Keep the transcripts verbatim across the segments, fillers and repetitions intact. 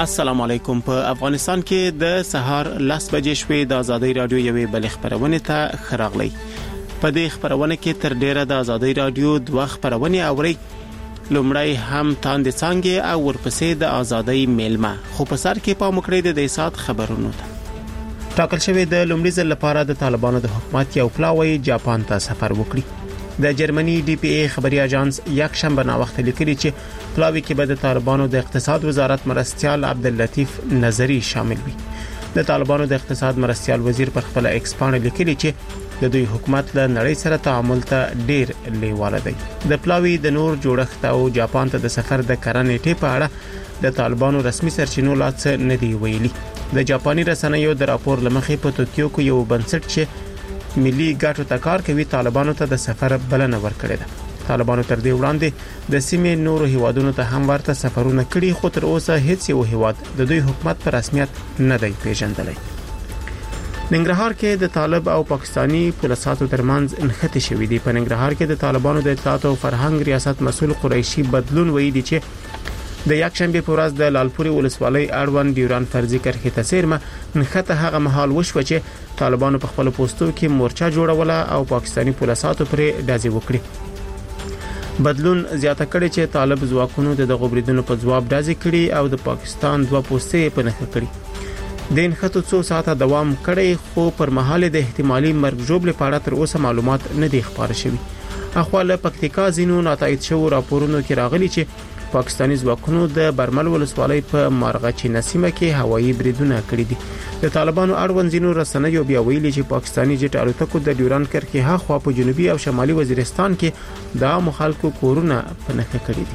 السلام علیکم. په افغانستان کې د سهار لس بجې شوې د ازادي رادیو یوې بل خبرونه ته خراغلی. په دې خبرونه کې تر ډیره د ازادي رادیو دوه خبرونه اوري. لومړی هم تاند څنګه او ورپسې د ازادي میلمه، خو په سر کې پام وکړئ د سات خبرونو ته. ټاکل شوی د لومړي ځل لپاره د طالبانو د حکومت یو پلاوی جاپان ته سفر وکړي. د جرمني ډي پی ای خبري اژانس یک شنبه نا وخت لیکلي چې پلاوی کې به د طالبانو د اقتصاد وزارت مرستيال عبداللطیف نظری شامل وي. د طالبانو د اقتصاد مرستيال وزیر پر خپل ایکس باندې لیکلي چې د دوی حکومت له نړۍ سره تعامل ته ډیر لیواله دی. د پلاوی د نور جوړښت او جاپان ته د سفر د کرنې ټی په اړه د طالبانو رسمي سرچینو لا څه نه دی ویلي. د جاپاني رسنیو د راپور لمخې په توکیو کې یو بنسټ چې ملي ګټو ته کار کوي طالبانو ته د سفر بلنه ورکړې ده. طالبانو تر دې وړاندې د سیمې نورو هیوادونو ته هم ورته سفرونه کړي، خو تر اوسه هیڅ یو هیواد د دوی حکومت په رسمیت نه دی پیژندلی. ننګرهار کې د طالب او پاکستانی پولیساتو ترمنځ انخته شوې دي. په ننګرهار کې د طالبانو د اطلاعات او فرهنګ ریاست مسؤل قریشي بدلون ویلي چې د یک شنبه په ورځ د لالپوري ولسوالۍ اړوند ډیوران فرضي کرښې ته سیرمه نخته هغه مهال وشو چې طالبانو په خپل پوسټو کې مورچا جوړوله او پاکستانی پولیساتو پرې ډازې وکړي. بدلون زیاته کړي چې طالب ځواکونو د دغه بریدونو په جواب ډازې کړي او د پاکستان دوه پوسټې په نخښه کړي. د انخته څو ساعته دوام کړي، خو پر مهال د احتمالي مرګ ژوبل په اړه تر اوسه معلومات نه دي خبر شوي. اخواله پکتیکا زینو ناتایید شو راپورونو کې راغلي چې پاکستانی ځواکونو د برمل ولسوالۍ په مارغچی نسیمه کې هوایي بریدونه کړي دي. د طالبانو اړوند زینو رسنیو بیا ویلي چې پاکستانی جټ الوتکو د ډیوران کرښې هاخوا په جنوبي او شمالي وزیرستان کې د مخالکو کورونه په نښه کړي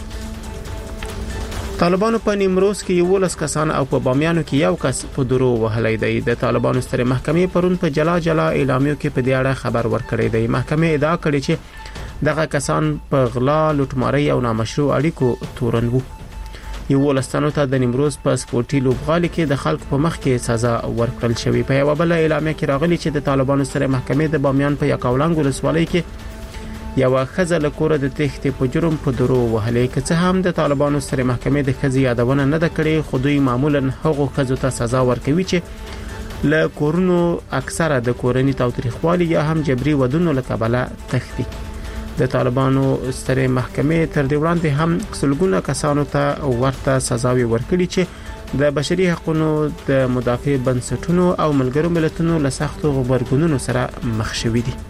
دي. طالبانو په نیمروز کې یو لس کسان او په بامیانو کې یو کس په درو وهلی دی. د طالبانو ستره محکمې پرون په جلا جلا اعلامیو کې په دې اړه خبر ورکړی دی. محکمې ادعا کړې چې دغه کسان په غلا، لوټمارۍ او نامشروع اړیکو تورن وو. یو لستانو ته د نیمروز په سپورتي لوبغالي کې د خلکو په مخ کې سزا ورکړل شوې. په یو بل اعلامیه کې راغلي چې د طالبانو سره محکمې د بامیان په یکاولنګ ولسوالۍ کې یو خزه له کوره د تښتې په جرم په درو وهلې، که څه هم د طالبانو سره محکمې د خزي یادونه نه ده کړې، خو دوی معمولا هغو خزو ته سزا ورکوي چې له کورونو اکثره د کورنۍ تاوتریخوالي یا هم جبري ودونو له کبله تښتي. د طالبانو ستره محکمې تر دې وړاندې هم سلګونه کسانو ته ورته سزاوي ورکړي چې د بشري حقوقو د مدافع بنسټونو او ملګرو ملتونو له سختو غبرګونونو سره مخ شوي دي.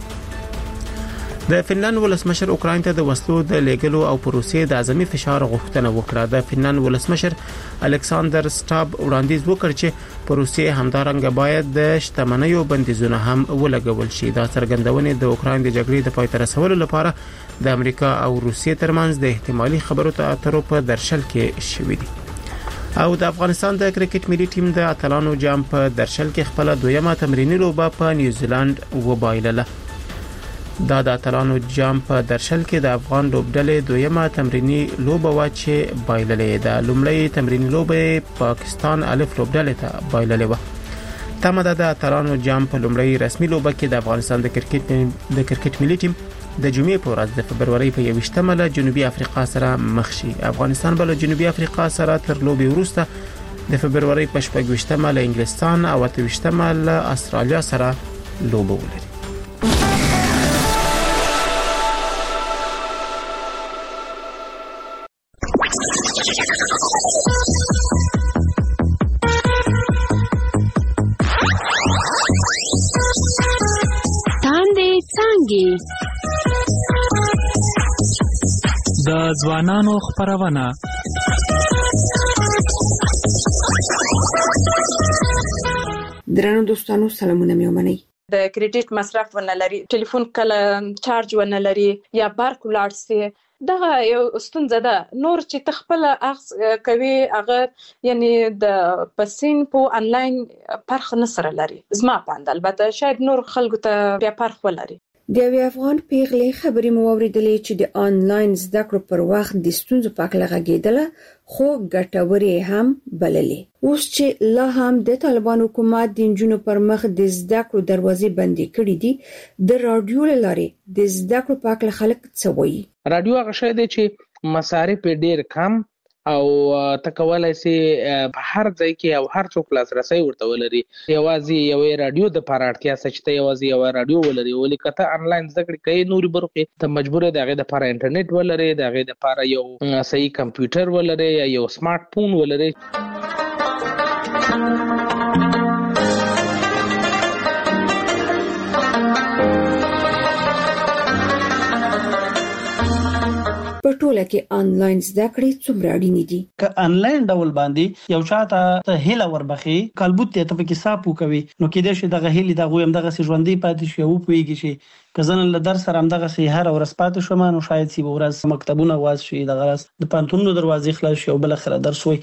د فنلند ولسمشر اوکراین ته د وسلو د لیګلو او پروسې د اعظمي فشار غوښتنه وکړه. د فنلند ولسمشر الکساندر سټاب وړاندیز وکړ چې پروسې همدارنګه باید د شتمنیو بندیزونه هم ولګول شي. دا څرګندونه د اوکراین د جګړې د پای ته رسولو لپاره د امریکا او روسیې ترمنځ د احتمالي خبرو اترو په درشل کې شوې دي. او د افغانستان د کرکټ ملي ټیم د اتلانو جام په درشل کې خپل دویمه تمرینی لوبه په نیوزیلند وبایلله. دا د اتلانو جام په درشل کې د افغان لوبډلې دویمه تمرینی لوبه و چې بایللې ده. لومړی تمرینی لوبه پاکستان الف لوبډلې ته بایللې و. تمه ده د اتلانو جام په لومړی رسمي لوبه کې د افغانستان د کرکټ د کرکټ ملي ټیم د جمعې په ورځ د فبرवरी په یوشتمه له جنوبي افریقا سره مخ شي. افغانستان بل جنوبي افریقا سره تر لوبې وروسته د فبرवरी په شپږ له انګلستان او اتهشتمه له استرالیا سره لوبه ولري. د ځوانانو خبرونه درنو دوستانو سلامونه مې ومنئ. د کریډټ مصرف ونه لري، ټلیفون کله چارج ونه لري یا بارک ولاړ سي، دغه یو ستونزه ده. نور چې تخپل اخذ کوي هغه یعنی د پسین په انلاین پرخ نسره لري. زما پاند البته شاید نور خلکو ته بیا پرخ ولري. د یو افغان پیغلې خبرې مو اوریدلې چې د آنلاین زده کړو پر وخت د ستونزو په اړه غږیدله، خو ګټورې هم بللې. اوس چې لا هم د طالبان حکومت د انجونو پر مخ د زده کړو دروازې بندې کړې دي، د رادیو لارې د زده کړو په اړه خلک څه وایي؟ رادیو هغه شی دی چې مصارف ډیر کم او ته کولای شي په هر ځای کې او هر څوک لاسرسي ورته ولري. یوازې یو رادیو د پاره اړتیا شته چې ته یوازې یو رادیو ولري، ولې کته انلاین زده کړې کوي نوري برخې ته مجبور دی هغه د لپاره انټرنیټ ولري، د هغه د لپاره یو صحیح کمپیوټر ولري یا یو سمارټ فون ولري. په ټوله کې آنلاین زده کړې څومره اړینې دي؟ که آنلاین ډول باندې یو چاته ته هیله وربخي کلبوت ته په کې صاحب کوي نو کې د شه دغه هیله دغه هم دغه ژوندۍ پاتې شي او پويږي شي کزن له درس سره هم دغه سي هر ورځ پاتې شوم نو شاید سی ورځ مکتبونه واز شي دغه راس د پانتونو دروازې خلاص شي او بل اخر درس وي.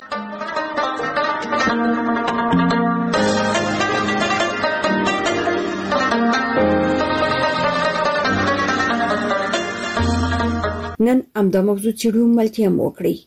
نن امدا موضوع چیرو ملتیا موکړي.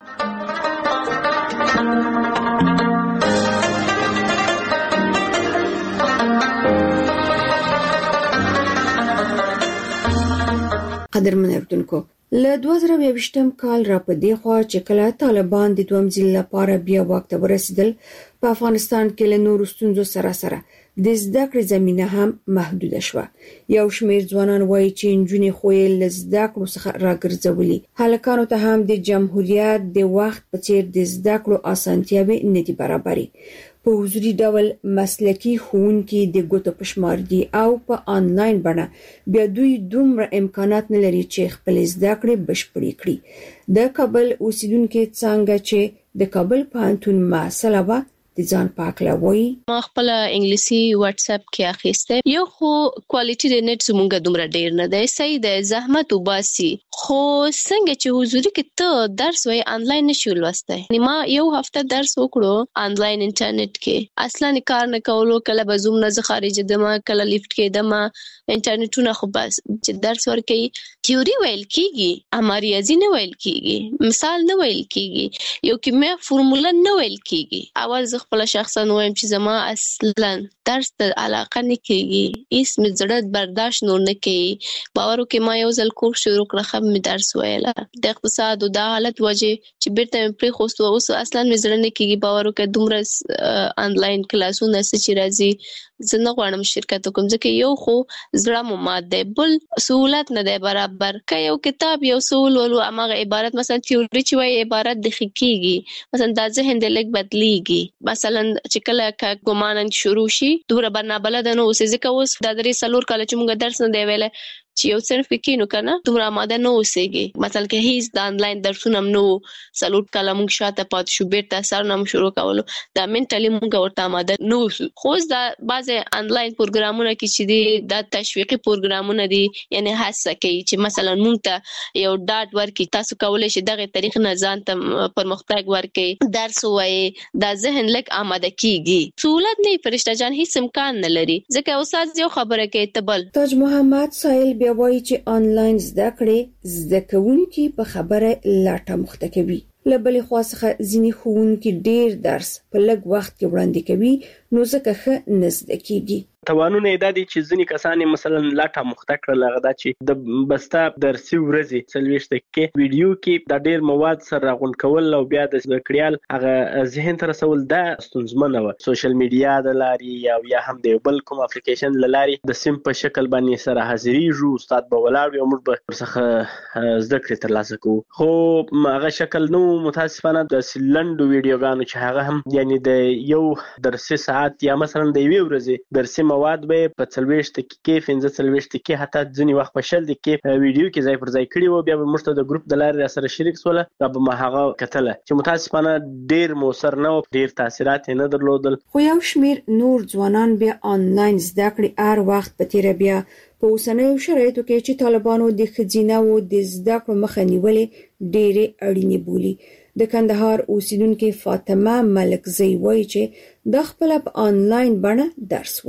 قدرمن اردوونکو له دوه زره یوویشتم کال را په دی خوا چې کله طالبان د دویم ځل لپاره بیا واک ته ورسېدل په افغانستان کې له نورو ستونزو سره سره د زده کړې زمينه هم محدوده شوه. یو شمېر ځوانان وایي چې نجونې خو یې له زده کړو څخه راګرځولي. هلکانو ته هم د جمهوریت د وخت په څیر د زده کړو اسانتیاوې نه دي برابرې. په حضوري ډول مسلکي ښوونکي د ګوتو پشمار دي او په آنلاین بڼه بیا دوی دومره امکانات نه لري چې خپل زده کړې بشپړې کړي. د کابل اوسیدونکو څنګه چې د کابل پوهنتون مسله و د ځان پاکلوي. ما خپل انګلیسي واتس اپ کې اخیسته. یو خو کوالټي د نت زمونږ دومره ډیر نه دی، صحیح د زحمت وباسي، خو څنګه چې حضوري کې ته درس وای آنلاین نشو لوستای. ما یو هفته درس وکړو آنلاین انټرنیټ کې، اصلا کار نه کولو، کله به زوم نه خارج دمه، کله لیفت کې دمه، انټرنیټونه خو بس چې درس ورکې تیوري ویل کیږي، اما ریاضي نه ویل کیږي، مثال نه ویل کیږي، یو کیمیا فرموله نه ویل کیږي. اول زه خپل شخصا وایم چې زما اصلا درس ته علاقه نه کیږي، هیڅ مې زړه برداشت نور نه کوي. باور وکړئ ما یو ځل کورس شروع کړ، خو مې درس ویله د اقتصاد او د حالت وجه چې بیرته مې پرې خوست او اوس اصلا مې زړه نه کیږي. باور وکړئ دومره آنلاین کلاسونه چې راځي زه نه غواړم شرکت وکم، ځکه یو خو زړه مو مات دی، بل سہولت نه دی برابر. که یو کتاب یو سول ولو امغه عبارت مثلا تیوري چې وای عبارت د خکېږي، مثلا د ذهن د لګ بدلیږي. مثلا چې کله ک ګمانن شروع شي دوره برنامه بلد نه اوسې، ځکه اوس د درې سلور کال چې موږ درس نه دی ویل چې یو صرف کینو کنه دومره آماده نه اوسېږي. مثلا کې هیڅ د آنلاین درسونه نو سلوټ کله موږ شاته پات شو، بیرته سر نام شروع کولو دا منټلی موږ ورته آماده نو اوسو. خو دا بعض آنلاین پروګرامونه کې چې دي دا تشویقي پروګرامونه دي، یعنی هڅه کوي چې مثلا موږ ته یو ډاټ ورکړي، تاسو کولای شئ دغه طریق نه ځان ته پرمختګ ورکړي، درس وایي، دا ذهن لک آماده کیږي. سہولت نه فرشته جان هیڅ امکان نه لري، ځکه استاد یو خبره کوي تبل. تاج محمد سایل بیا وایي چې آنلاین زده کړې زده کوونکي په خبره لاټه مخته کوي. له بلې خوا څخه ځینې ښوونکي ډیر درس په لږ وخت کې وړاندې کوي، نو ځکه ښه نه زده کیږي. توانونه دا دي چې ځینې کسان مثلا لاټه مخته کړل هغه دا چې د بستا درسي ورځې څلوېښت دقیقې ویډیو کې د ډیر مواد سره راغونډ کول او بیا د کړیال هغه ذهن ته رسول دا ستونزمنه وه. سوشل میډیا د لارې یا یا هم د بل کوم اپلیکیشن له لارې د سیم په شکل باندې سره حاضرېږو، استاد به ولاړ وي او موږ به ورڅخه زده کړې ترلاسه کوو. خو هغه شکل نو متاسفانه د لنډو ویډیوګانو چې هغه هم یعنی د یو درسي ساعت یا مثلا د یوې ورځې درسي مواد به په څلوېښت دقیقې پنځه څلوېښت دقیقې حتی ځینې وخت په شل دقیقې ویډیو کې ځای پر ځای کړي وو، بیا به موږ ته د ګروپ د لارې راسره شریک سوله، دا به ما هغه کتله چې متاسفانه ډېر مؤثر نه و، ډېر تاثیرات یې نه درلودل. خو یو شمېر نور ځوانان بیا آنلاین زده کړې هر وخت په تیره بیا په اوسنیو شرایطو کې چې طالبانو د ښځینه‌وو د زده کړو مخه نیولې ډېرې اړینې بولي. د کندهار اوسیدونکې فاطمه ملکزی وایي چې د خپل په آنلاین بڼه درس وایي.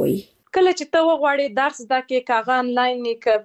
کله چې ته وغواړې درس زده کې کاغه انلاین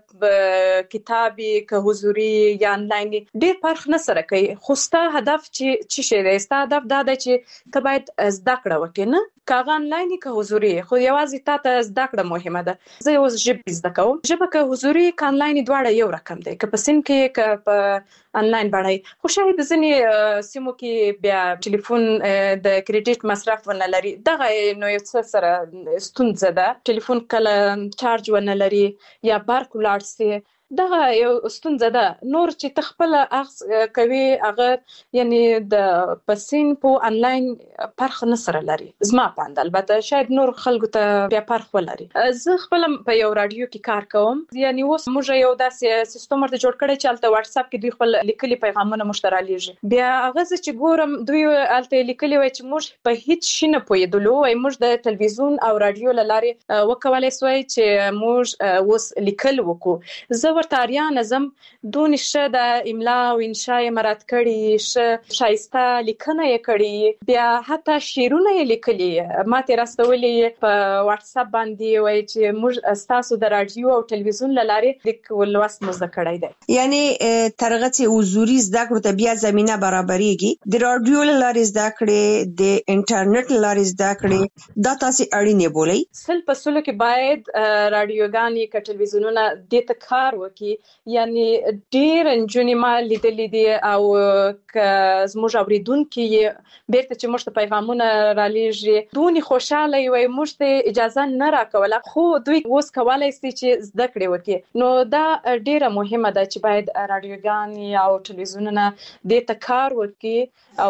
ک کتابي ک حضوري یا انلاین ډېر فرق نه سره کوي خو ستاسو هدف چې څه شي دی ستاسو هدف دا دی چې ته باید زده کړه وکې نه کاغه انلاین ک حضوري خو یوازې تا ته زده کړه مهمه ده زه اوس ژبه زده کوم ژبه ک حضوري ک انلاین دواړه یو رقم دی ک په سیم کې ک په انلاین باندې خو شاید ځنې سیمو کې بیا ټلیفون د کریډټ مصرف ونه لري دغه نو یو څه سره ستونزه ده ټلیفون کله چارج ونه لري یا برق ولاړ سي دغه یو ستونزه ده نور چې تخپل اخص کوي هغه یعنی د پسین په انلاین فرق نه سره لري زما پاند البته شاید نور خلکو ته بیا فرق ولري زه خپل په یو رادیو کې کار کوم یعنی اوس موږ یو داسې سیستم ورته جوړ کړی چې الته واتس اپ کې دوی خپل لیکلي پیغامونه مشترالیږي بیا هغه چې ګورم دوی الته لیکلي وای چې موږ په هیڅ شي نه پوهېدلو وای موږ د تلویزیون او رادیو لارې وکولای سوای چې موږ اوس لیکل وکړو زه ورته اړیا نظم دون شه د املا او انشاء مراد کړي شه شایسته لیکنه یې کړي بیا حتی شعرونه یې لیکلي ماته راستولې په واتس اپ باندې وای چې موږ تاسو د رادیو او تلویزیون لارې لیک ولوست مزه کړی دی یعنی ترغه چې حضوري زده کړو ته بیا زمينه برابرېږي د رادیو لارې زده کړې د انټرنیټ لارې زده کړې دا تاسو اړینه بولئ سل په سلو کې باید رادیوګانې ک ټلویزیونونه د تکار وکي یعنی ډیر انجونی ما لیدلې دي او ک زموږ اوریدونکو بیرته چې موږ ته پیغامونه را لېږي دونی خوشاله وي موږ ته اجازه نه راکوله خو دوی اوس کولای شي چې زده کړي وکي نو دا ډیره مهمه ده چې باید رادیوګانې او ټلویزیونونه د تکار وکي او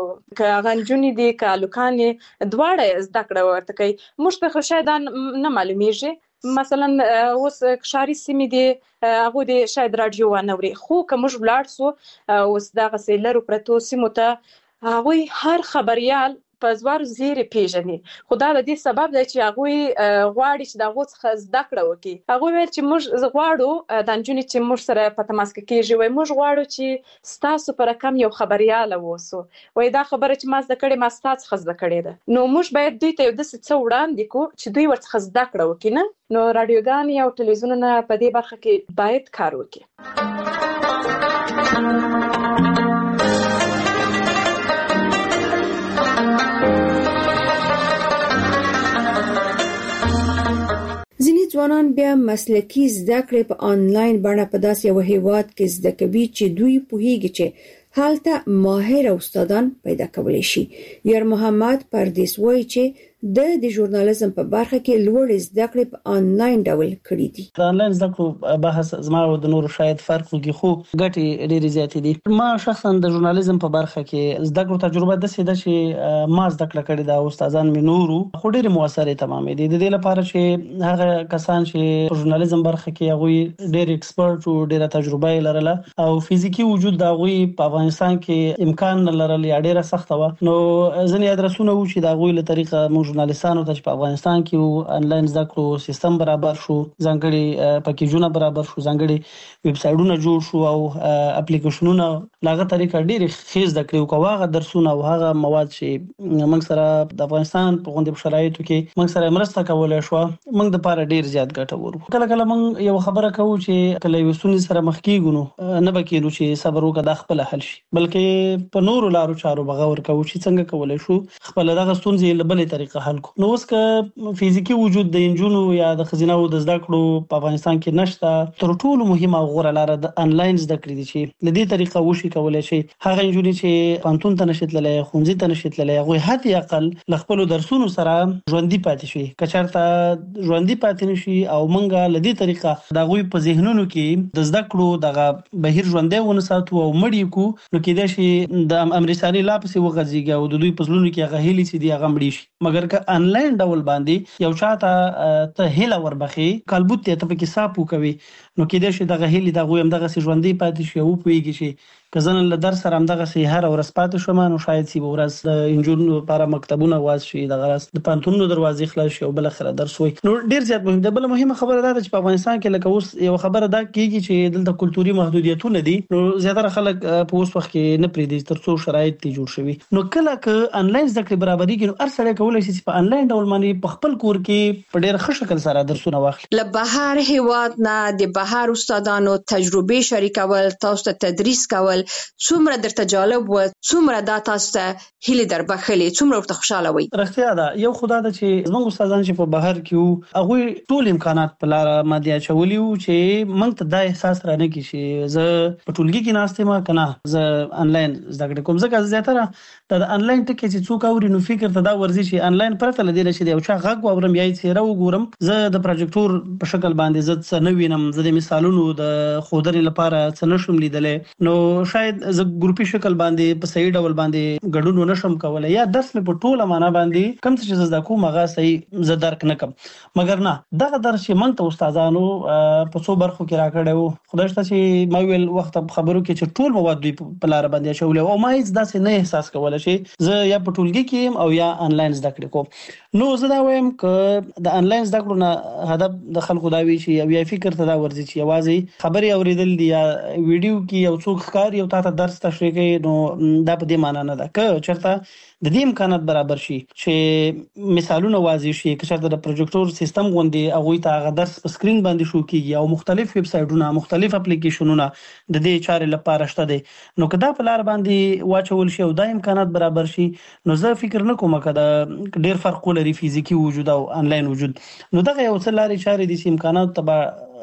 ک غنجونی دي ک لوکانې دواړه زده کړه ورته کوي موږ ته شاید نه معلومیږي مثلا اوس ښاري سیمې دي هغه د شاید رادیو ونوري خو کوم ولاړ سو اوس دغه سیلر پرتو سیمو ته هغه هر خبريال په زوار زیری پیژني خدا د دې سبب دی چې هغه غواړي چې د غوڅ خز دکړه وکي هغه ویل چې موږ غواړو د انجونی چې موږ سره په تماس کې کېږي وای موږ غواړو چې ستاسو پر کم یو خبرياله ووسو وای دا خبره چې ما زده کړې ما ستاسو خز دکړې ده نو موږ باید دوی ته د څه وړاندې کو چې دوی ورڅ خز دکړه وکي نه نو رادیوګانې او ټلویزیونونه په دې برخه کې باید کار وکړي ځینې ځوانان بیا مسلکي زده کړې په انلاین بڼه په داسې یو هیواد کې زده کوي چې دوی پوهیږي چې حالته ماهر استادان پیدا کولی شي یار محمد پردیس وایي چې د د ژورنالیزم په برخه کې لوړ زده کړې په انلاین ډول کړې دي د انلاین زده کړو بحث زما او د نورو شاید فرق وکړي خو ګټې ډېرې زیاتې دي ما شخصا د ژورنالیزم په برخه کې زده کړو تجربه د سیده چې ما زده کړه کړې دا استادان مې نورو خو ډېرې موثرې تمامې دي د دې لپاره چې هغه کسان چې په ژورنالیزم برخه کې هغه ډېر ایکسپرت او ډېره تجربه لرله او فزیکی وجود دا غوي په افغانستان کې امکان لرل یا ډېره سخت و نو ځنې ادرسونه و چې دا غوي له طریقه ژورنالیستانو ته په افغانستان کې انلاین زده کړو سیستم برابر شو ځانګړي پکیجونه برابر شو ځانګړي ویب سایټونه جوړ شو او اپلیکیشنونه لاغه طریقه ډېر خېز د کړو کوغه درسونه او هغه مواد چې موږ سره د افغانستان په غونډه شرایطو کې موږ سره مرسته کولای شو موږ د پاره ډېر زیات ګټور کله کله موږ یو خبره کوو چې کله یو سونی سره مخ کیږو نه بکیږو چې صبر وکړه د خپل حل شي بلکې په نورو لارو چارو بغور کوو چې څنګه کولای شو خپل دغه ستونزې له بلې طریقه حل کو نو اوس که فزیکی وجود د انجونو یا د خزینو د زده کړو په افغانستان کې نشته تر ټولو مهمه غوړه لار د انلاین زده کړې دي چې لدې طریقه وشي کولای شي هغه انجونی چې پانتون ته نشیتللی خونځي ته نشیتللی هغه حتی اقل لخپل درسونو سره ژوندۍ پاتې شي کچارته ژوندۍ پاتې نشي او مونږه لدې طریقه د غوي په ذهنونو کې د زده کړو دغه بهیر ژوندۍ ونه ساتو او مړی کو نو کې د شي د امریکایي لاپسې وغځيږي او د دوی په زلونو کې هغه هلي سي دي هغه مړی شي مګر که انلاین ډول باندې یو چاته ته هله وربخي کلبوت ته په کې صاحب کوي نو کې د شي دغه هلي دغه هم دغه ژوندۍ پاتې شي او پويږي شي کزن له درس سره همدغه سي هر ورځ پاتې شوم نو شاید سی ورځ د انجونو لپاره مکتبونه واز شي د غرس د پانتونو دروازې خلاص شي او بل خره درس وي نو ډیر زیات مهم ده. بل مهمه خبره ده چې په افغانستان کې لکه اوس یو خبره ده کیږي چې دلته کلتوري محدودیتونه دي نو زیاتره خلک په اوس وخت کې نه پریدي ترڅو شرایط تی جوړ شوي نو کله ک انلاین زده کړې برابرۍ کې نو هر سړی کولای شي چې په انلاین ډول باندې په خپل کور کې په ډیر ښه شکل سره درسونه واخلي. له بهر هیواد نه د بهر استادانو تجربه شریکول تاسو ته تدریس کول څومره درته جالب و څومره دا تاسو ته هیله در بخلي څومره ورته خوشاله وي؟ رښتیا ده یو خدای ده چې زموږ استادان چې په بهر کې هغه ټول امکانات په لار مادي اچولي وو چې موږ ته دا احساس را نه کی چې زه په ټولګي کې ناستم کنه زه انلاین زده کړې کوم ځکه زیاتره د انلاین ټکی چې څوک اوري نو فکر ته دا ورزي چې انلاین پرته لدی چې یو چا غږ واورم یا یې سره وګورم زه د پروجیکټور په شکل باندې زه څه نه وینم زه د مثالونو د خودري لپاره څه نشم لیدلې نو شاید زه ګروپي شکل باندې په صحیح ډول باندې ګډون ونشم کولای یا درس مې په ټوله معنا باندې کم څه چې زده کوم هغه صحیح زه درک نه کوم مګر نه دغه درس چې موږ ته استادانو په څو برخو کې راکړیو خدای شته چې ما ویل وخت خبرو کې چې ټول مواد دوی په لار باندې شول او ما هیڅ داسې نه احساس کولای چې زه یا په ټولګي کې او یا انلاین زده کړې کوم نو زه دا وایم ک د انلاین زده کړو نه هدف د خلکو دا وی چې یا فکر ته دا ورځي چې یوازې خبري اوریدل دي یا ویډیو کې یو څوک ښکار یو تاسو درس تشریح کوي نو دا په دې معنی نه ده ک چرته د دې امکانات برابر شي چې مثالونه واضح شي که چېرته د پروجیکټور سیستم غوندي هغه ته هغه درس په سکرین باندې شو کیږي او مختلف ویب سایټونه مختلف اپلیکیشنونه د دې چارې لپاره شته دي نو کدا په لار باندې واچول شي او د امکانات برابر شي نو زه فکر نه کوم کدا ډیر فرق لري فزیکی وجود او انلاین وجود نو دغه یو څه لاري چارې دي چې امکانات تبع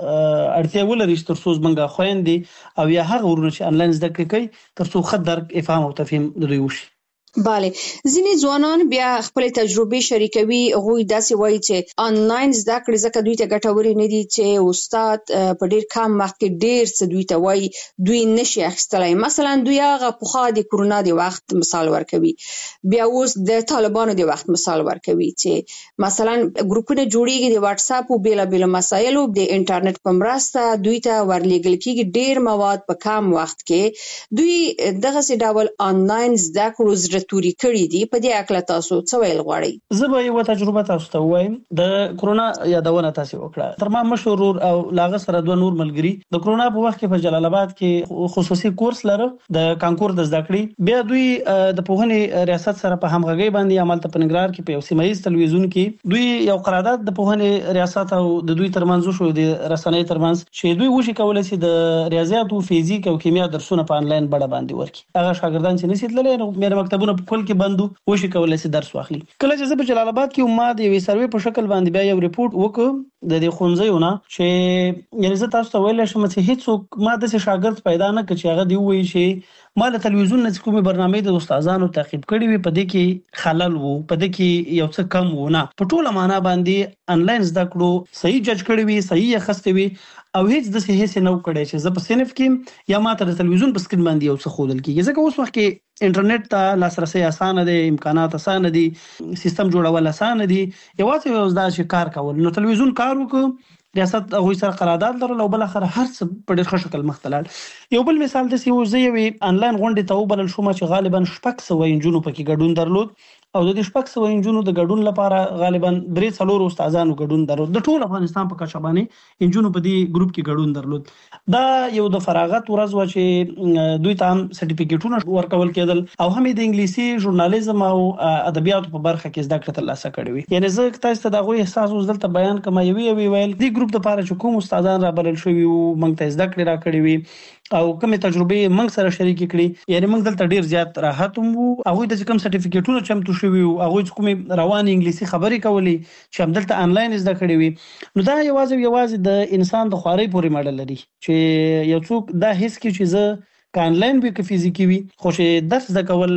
اړتیا ولري تر څو زمونږه خويندې او یا هغه ورونه چې انلاین زده کړي کوي تر څو خد درک افهام او تفهیم دوی وشي. bale ځینې ځوانان بیا خپل تجربه شریکوي هغه داسې وایي چې انلاین زده کړې زکه دوی ته ګټوري نه دي چې استاد په ډیر کم وخت کې ډیر څه دوی ته وایي دوی نشي اخیستلای مثلا دوی هغه په خا د کورونا د وخت مثال ورکوي بیا اوس د طالبانو د وخت مثال ورکوي چې مثلا ګروپونه جوړیږي د واتس اپ او بیل بیل مسایل او د انټرنیټ په مرسته دوی ته ورلېږل کیږي ډیر مواد په کم وخت کې دوی دغه څه ډول انلاین زده کړو توري کړی دي په دې اکل تاسو څه ویل غواړئ؟ زه به یو تجربه تاسو ته وایم د کورونا یادونه تاسو وکړه تر ما مشهور او لاغه سره دوه نور ملګری د کورونا په وخت کې په جلال آباد کې خصوصي کورس لره د کانکور د زده کړې بیا دوی د پوهنې ریاست سره په همغږي باندې عمل ته پنګرار کې په سیمایي تلویزیون کې دوی یو قرارداد د پوهنې ریاست او د دوی ترمنځ شو د رسنۍ ترمنځ چې دوی وشي کولای شي د ریاضیات او فزیک او کیمیا درسونه په انلاین بڼه باندې ورکړي هغه شاګردان چې نشي تللی نو مې مکتبونه په کل کې بندو وشي کولای شي درس واخلي کله چې زه په جلال آباد کې ما د یوې سروې په شکل باندې بیا یو ریپورت وکړ د دې خونځیونه چې یعنی زه تاسو ته ویل شم چې هیڅوک ما د شاګرد پیدا نه کړ چې هغه دی وایي چې ما له تلویزیون نه کومه برنامه د استادانو تعقیب کړې وي په دې کې خلل وو په دې کې یو څه کم وو نه په ټوله معنا باندې انلاین زده کړو صحیح جج کړی وي صحیح خسته وي او هیڅ د څه هیڅ نه وکړي چې زه په صنف کې یا ماته د تلویزیون په سکرین باندې یو څه خودل کیږي ځکه اوس وخت کې انټرنیټ ته لاسرسي اسانه دي امکانات اسانه دي سیستم جوړول اسانه دي یوازې یو ځدا چې کار کول نو تلویزیون کار وکړو ریاست هغه سره قرارداد لرل او بل اخر هر څه په ډېر ښه شکل مختلل یو بل مثال د سی وزي وی انلاین غونډه ته وبلل شو چې غالبا شپږ سوه انجونو پکې ګډون درلود او د دې شپږ سوه انجونو د ګډون لپاره غالبا درې څلور استادانو ګډون درلود د ټول افغانستان په کچه باندې انجونو په دې ګروپ کې ګډون درلود دا یو د فراغت ورځ و چې دوی ته هم سرټیفیکټونه ورکول کېدل او هم د انګلیسي ژورنالیزم او ادبیات په برخه کې زده کړه ترلاسه کړې وي یعنی زه تاسو ته دا غوي احساس اوس دلته بیان کوم یو وی ویل دې ګروپ د لپاره چې کوم استادان را بلل شوی او موږ ته زده کړې را کړې وي او کومه تجربه موږ سره شریک کړي یعنی موږ دلته ډیر زیات راحت وو هغه د کوم سرټیفیکټونو چمتو شوی او هغه کومه روان انګلیسي خبرې کولې چې هم دلته انلاین زده کړې وي نو دا یوازې یوازې د انسان د خواري پورې ماډل لري چې یو څوک دا هیڅ کې چې زه ک انلاین وي ک فزیکی وي خو چې درس د کول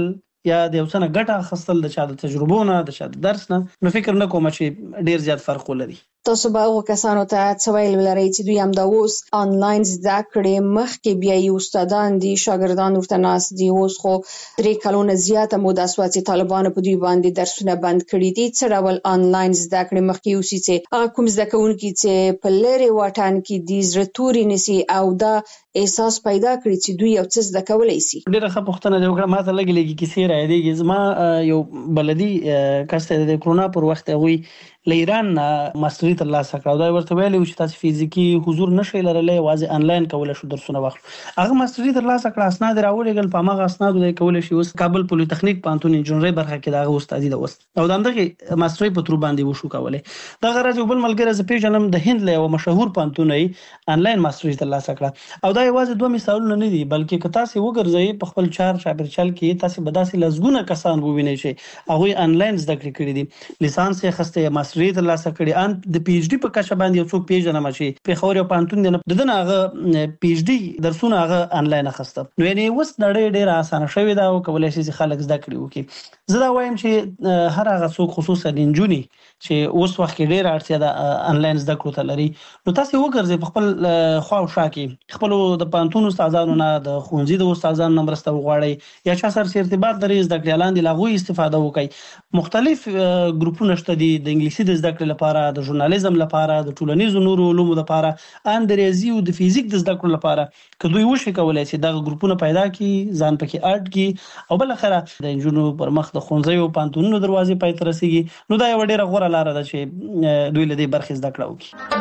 یا د یو څه نه ګټه اخیستل د چا د تجربو نه د چا د درس نه، نو فکر نه کوم چې ډیر زیات فرق ولري. تاسو به هغو کسانو ته څه ویل ولرئ چې دوی هم دا اوس آنلاین زده کړې مخکې بیایي، استادان دي، شاګردان ورته ناست دي، اوس خو درې کلونه زیاته موده شوه چې طالبانو په دوی باندې درسونه بند کړي دي. څه ډول آنلاین زده کړې مخکې یوسي چې هغه کوم زده کوونکي چې په لرې واټن کې دي زړه توري نیسي او دا احساس پیدا کړي چې دوی یو څه زده کولی شي؟ ډېره ښه پوښتنه دې وکړه. ما ته لږې لږې کیسې رایادېږي. زما یو بلدي کس ته د کرونا پر وخت هغوی له ایران ماستري ترلاسه کړه او دا ورته ویلي و چې تاسو فزیکي حضور نشئ لرلی، یوازې انلاین کولی شو درسونه واخلو. هغه ماستري ترلاسه کړه، اسناد یې راولېږل، په هماغه اسنادو دی کولی شي اوس کابل پولي تخنیک پوهنتون انجینرۍ برخه کې د هغه استادي ده اوس او د همدغې ماسترۍ په ترو باندې وشو کولی. دغه راز یو بل ملګری زه پېژنم د هند له یوه مشهور پوهنتون یې انلاین ماستري ترلاسه کړه او دا یوازې دوه مثالونه نه دي، بلکې که تاسې وګرځئ په خپل چار چاپېرچل کې تاسې به داسې لسګونه کسان ووینئ چې هغوی انلاین زده کړې کړي دي، لیسانس یې اخیستی، ماستري یې ترلاسه کړې، ان د پی ایچ ډي په کچه باندې یو څوک پیژنم چې پېښور یو پوهنتون دی د ده نه هغه پی ایچ ډي درسونه هغه انلاین اخیسته. نو یعنې اوس نړۍ ډېره اسانه شوې ده او کولی شي چې خلک زده کړې وکړي. زه دا وایم چې هر هغه څوک خصوصا نجونې چې اوس وخت کې ډېره اړتیا ده انلاین زده کړو ته لري، نو تاسې وګرځئ په خپل خوا او شا کې خپلو د پوهنتون استادانو نه، د ښوونځي د استادانو نه مرسته وغواړئ یا چا سره چې ارتباط لرئ زده کړې لاندې له هغوی استفاده وکړئ. مختلف ګروپونه شته دي د انګلیسي د زده کړې لپاره، د ژورنالیزم لپاره، د ټولنیزو نورو علومو لپاره، ان د ریاضي او د فزیک د زده کړو لپاره که دوی وشي کولی چې دغه ګروپونه پیدا کړي، ځان پکې اډ کړي او بالاخره د نجونو پر مخ د ښوونځیو پوهنتونونو دروازې پای ته رسېږي، نو دا یوه ډېره غوره لاره ده چې دوی له دې برخې زده کړه وکړي.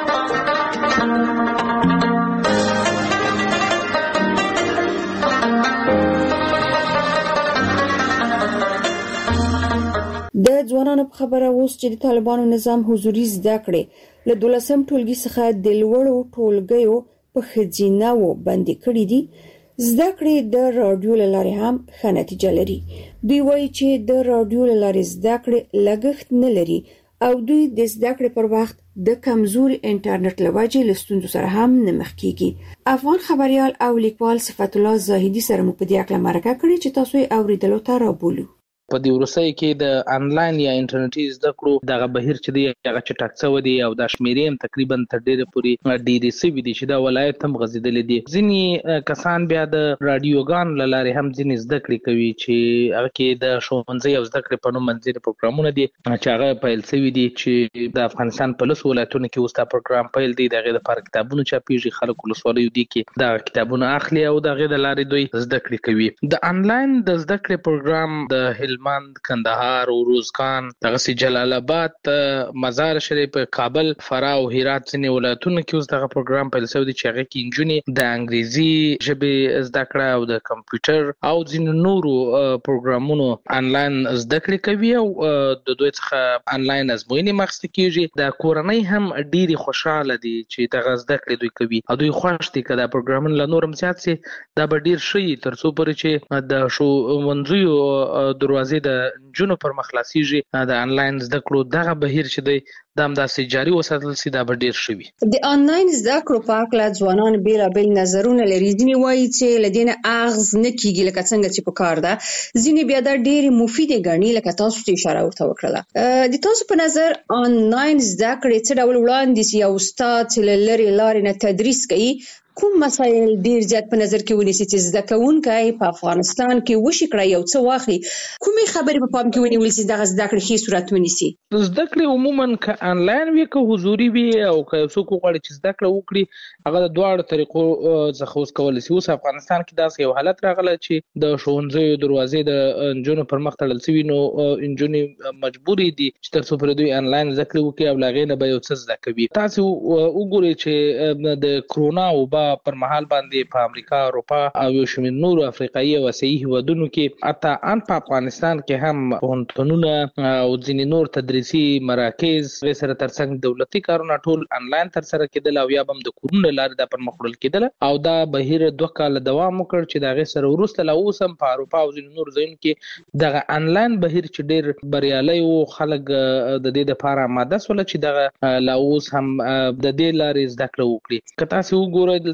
د ځوانانو په خبره اوس چې د طالبانو نظام حضوري زده کړې له دولسم ټولګي څخه د لوړو ټولګیو په ښځینه‌وو بندي کړي دي، زده کړې د راډیو له لارې هم ښه نتیجه لري. دوی وایي چې د راډیو له لارې زده کړې لګښت نه لري او دوی د زده کړې پر وخت د کمزوري انټرنیټ له وجې له ستونزو سره هم نه مخ کیږي. افغان خبریال او لیکوال صفت الله زاهدي سره مو په دې اړه مرکه کړې چې تاسو یې اوریدلو ته رابولو. په دې وروستیو کې د انلاین یا انټرنیټي زده کړو دغه بهیر چې دی هغه چټک شوی دی او د شمیرې هم تقریبا تر ډېره پورې ډېرې شوي دي چې دا ولایت هم غځېدلي دي. ځینې کسان بیا د راډیوګانو له لارې هم ځینې زده کړې کوي چې هغه کې د ښوونځي او زده کړې په نوم منځني پروګرامونه دي چې هغه پیل شوي دي چې د افغانستان په لسو ولایتونو کې اوس دا پروګرام پیل دی. د هغې لپاره کتابونه چاپېږي، خلک ولسوالیو دي کې دغه کتابونه اخلي او د هغې د لارې دوی زده کړې کوي. د انلاین د زده کړې پروګرام د هلمند، کندهار، روزګان، دغسې جلال آباد، مزار شریف، کابل، فراه او هرات ځینې ولایتونو کې اوس دغه پروګرام پیل شوی دی چې هغې کې نجونې د انګریزي ژبې زده کړه او د کمپیوټر او ځینو نورو پروګرامونو انلاین زده کړې کوي او د دوی څخه انلاین ازموینې اخیستل کېږي. د کورنۍ هم ډېرې خوشحاله دي چې دغه زده کړې دوی کوي او دوی خوښ دي که دا پروګرامونه له نور هم زیات سي دا به ډېر ښه وي تر څو پورې چې د ښوونځیو دروازې د نجونو پر مخ خلاصېږي. د انلاین زده کړو دغه بهیر چې دی دا همداسې جاري وساتل سي دا به ډېر ښه وي. د آنلاین زده کړو په هکله ځوانان بېلابېل نظرونه لري. ځینې وایي چې له دې نه اغېز نه کېږي لکه څنګه چې پکار ده، ځینې بیا دا ډېرې مفیدې ګڼي لکه تاسو چې اشاره ورته وکړله. د تاسو په نظر آنلاین زده کړې څه ډول وړاندې سي؟ یو استاد چې له لرې لارې نه تدریس کوي کوم مسایل ډیر زیات په نظر کې ونیسي چې زده کوونکی په افغانستان کې وشي کړی یو څه واخلي؟ کومې خبرې په پام کې ونیول سي دغه زده کړې ښې صورت ونیسي؟ زده کړې عموما که انلاین وي که حضوري وي او که یو څوک وغواړي چې زده کړه وکړي هغه د دواړو طریقو څخه اوس کولی سي. اوس افغانستان کې داسې یو حالت راغلی چې د ښوونځیو دروازې د نجونو پر مخ تړل سوي، نو نجونې مجبورې دي چې تر څو پورې دوی انلاین زده کړې وکړي او له هغې نه به یو څه زده کوي. تاسې وګورئ چې د کرونا وبا پر مهال باندې په امریکا، اروپا او یو شمېر نورو افریقایي او اسیایي هیوادونو کې حتی ان په افغانستان کې هم پوهنتونونه او ځینې نور تدریسي مراکز هغې سره ترڅنګ دولتي کارونه ټول انلاین ترسره کېدل او یا به هم د کورونو له لارې دا پرمخ وړل کېدله او دا بهیر دوه کاله دوام وکړ چې د هغې سره وروسته لا اوس هم په اروپا او ځینې نورو ځایونو کې دغه انلاین بهیر چې ډېر بریالی و، خلک د دې دپاره آماده سوله چې دغه لا اوس هم د دې لارې زده کړه وکړي. که تاسې وګورئ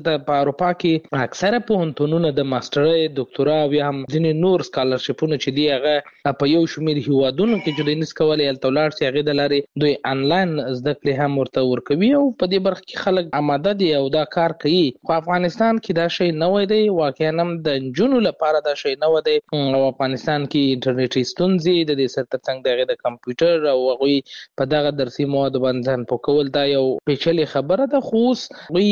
دلته په اروپا کې اکثره پوهنتونونه د ماسترۍ ډاکټرا او هم ځینې نور سکالرشپونه چې دی هغه په یو شمېر هیوادونو کې چې دوی نس کولای هلته ولاړ شي هغې د لارې دوی انلاین زده کړې هم ورته ورکوي او په دې برخه کې خلک آماده دي او دا کار کوي. خو افغانستان کې دا شی نوی دی، واقعا هم د نجونو لپاره دا شی نوی دی او افغانستان کې انټرنیټي ستونزې د دې سره ترڅنګ د هغې د کمپیوټر او هغوی په دغه درسي موادو باندې ځان پوه کول دا یو پیچلې خبره ده، خو اوس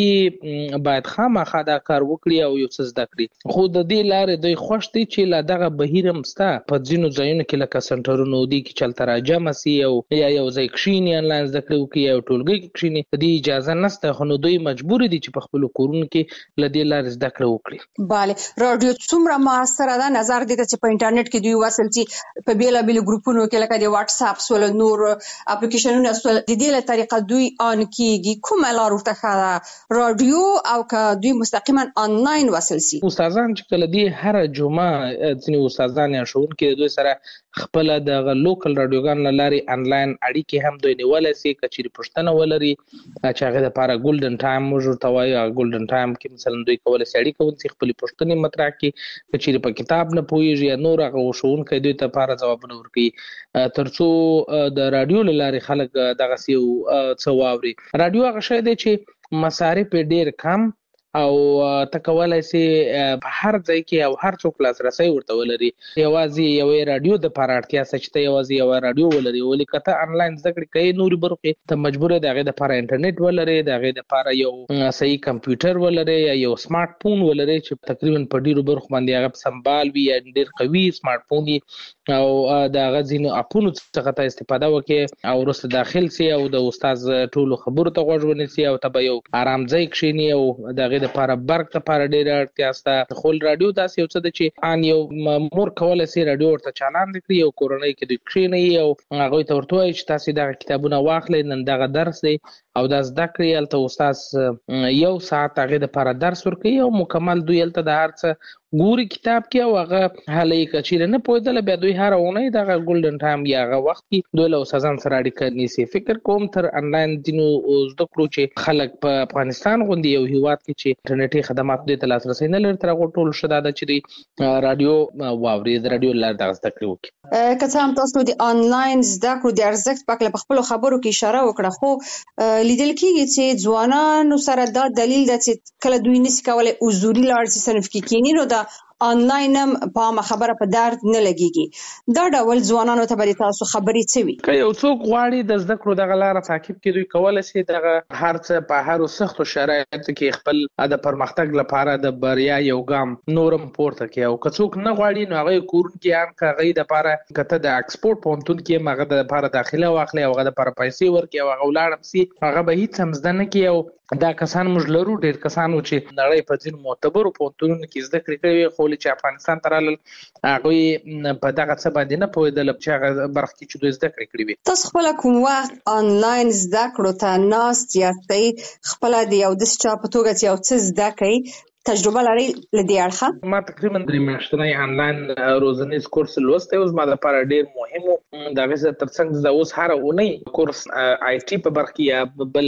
دوی باید خامخا دا کار وکړي او یو څه زده کړي. خو د دې لارې دوی خوښ دي چې لا دغه بهیر هم شته په ځینو ځایونو کې لکه سنټرونو دي کې چې هلته راجمع سي او یا یو ځای کښېني انلاین زده کړې وکړي یا یو ټولګي کې کښېني، د دې اجازه نشته، خو نو دوی مجبور دي چې په خپلو کورونو کې له دې لارې زده کړه وکړي. بله، راډیو څومره موثره ده؟ نظر دې ته چې په انټرنیټ کې دوی وصل چې په بیلابیلو ګروپونو کې لکه د واتس اپ سول نور اپلیکیشنونه سول د دې له طریقه دوی آن کیږي، کومه لار ورته ښه ده؟ راډیو او که دوی مستقیما آنلاین وصل سي؟ استادان چې کله دی هر جمعه ځینې استادان یا ښوونکي دوی سره خپل د لوکل راډیوګانو له لارې انلاین اړیکې هم دوی نیولی سي که چیرې پوښتنه ولري چې هغې دپاره ګولډن ټایم موږ ورته وایو. ګولډن ټایم کې مثلا دوی کولی سي اړیکه ونیسي، خپلې پوښتنې مطرح کړي، که چیرې په کتاب نه پوهېږي یا نور هغه ښوونکی دوی ته لپاره ځوابونه ورکوي تر څو د راډیو له لارې خلک دغسې یو څه واوري. راډیو هغه شی دی چې مصارف یې ډېر کم او ته کولی سي په هر ځای کې او هر څوک لاسرسی ورته ولري. یوازې یوې راډیو دپاره اړتیا شته چې ته یوازې یوه راډیو ولري، ولې که ته انلاین زده کړې کوې نورې برخو کې ته مجبور یې د هغې دپاره انټرنیټ ولرې، د هغې دپاره یو صحیح کمپیوټر ولرې یا یو سمارټ فون ولرې چې تقریبا په ډېرو برخو باندې هغه سمبال وي یا ډېر قوي سمارټ فون وي او د هغه ځینو اپونو څخه ته استفاده وکړې او وروسته داخل سي او د استاد ټولو خبرو ته غوږ ونیسي او ته به یو ارام ځای کښېني او د هغې دپاره برق دپاره ډېره اړتیا شته. خو راډیو داسې یو څه ده چې ان یو مور کولی سي راډیو ورته چالان کړي او کورنۍ کې دوی کښېنوي او هغوی ته ورته وایي چې تاسې دغه کتابونه واخلئ، نن دغه درس دی او دا زده کړئ. هلته استاد یو ساعت هغې دپاره درس ورکوي او مکمل دوی هلته د هر څه ګوري کتاب کې او هغه هلی که چیرې نه پوهېدله بیا دوی هره اونۍ دغه ګولډن ټایم یا هغه وخت کې دوی له استادانو سره اړیکه نیسي. فکر کوم تر انلاین ځینو زده کړو چې خلک په افغانستان غوندې یو هېواد کې چې انټرنیټي خدماتو دې ته لاسرسی نه لري تر هغو ټولو ښه دا ده چې دوی راډیو واوري، د راډیو له لارې دغه زده کړې وکړي. که څه هم تاسو د آنلاین زده کړو د ارزښت په هکله په خپلو خبرو کې اشاره وکړه، خو لیدل کېږي چې ځوانانو سره دا دلیل ده چې کله دوی نشي کولی حضوري لاړ شي صنف کې کښېني نو دا آنلاین هم په عامه خبره په درد نه لګېږي. دا ډول ځوانانو ته به تاسو خبرې څه وي؟ که یو څوک غواړي د زده کړو دغه لاره تعقیب کړي دوی کولی سي دغه هر څه په هرو سختو شرایطو کې خپل د پرمختګ لپاره د بریا یو ګام نور هم پورته کړي او که څوک نه غواړي نو هغه یې کورونکي هم که هغوی دپاره که ته د اکسپورټ پوهنتون کې هم هغه دپاره داخله واخلې او هغه دپاره پیسې ورکړي او هغه ولاړ هم سي، هغه به هېڅ هم زده نه کړي. او دا کسان موږ لرو ډېر کسان و چې نړۍ په ځینو معتبرو پوهنتونونو کې زده کړې کړې وې، خو چې افغانستان ته رالل هغوی په دغه څه باندې نه پوهېدل چې هغه برخه کې چې دوی زده کړې کړې وي. تاسو خپله کوم وخت آنلاین زده کړو ته ناست یاستئ، خپله د یو داسې چا په توګه چې یو څه زده کوئ تجربه لرئ له دې اړخه؟ ما تقریبا درې میاشتنی آنلاین روزنیز کورس لوستی و، زما لپاره ډېر مهم و. د هغې سره تر څنګ زه اوس هره اونۍ کورس آی ټي په برخه کې یا بل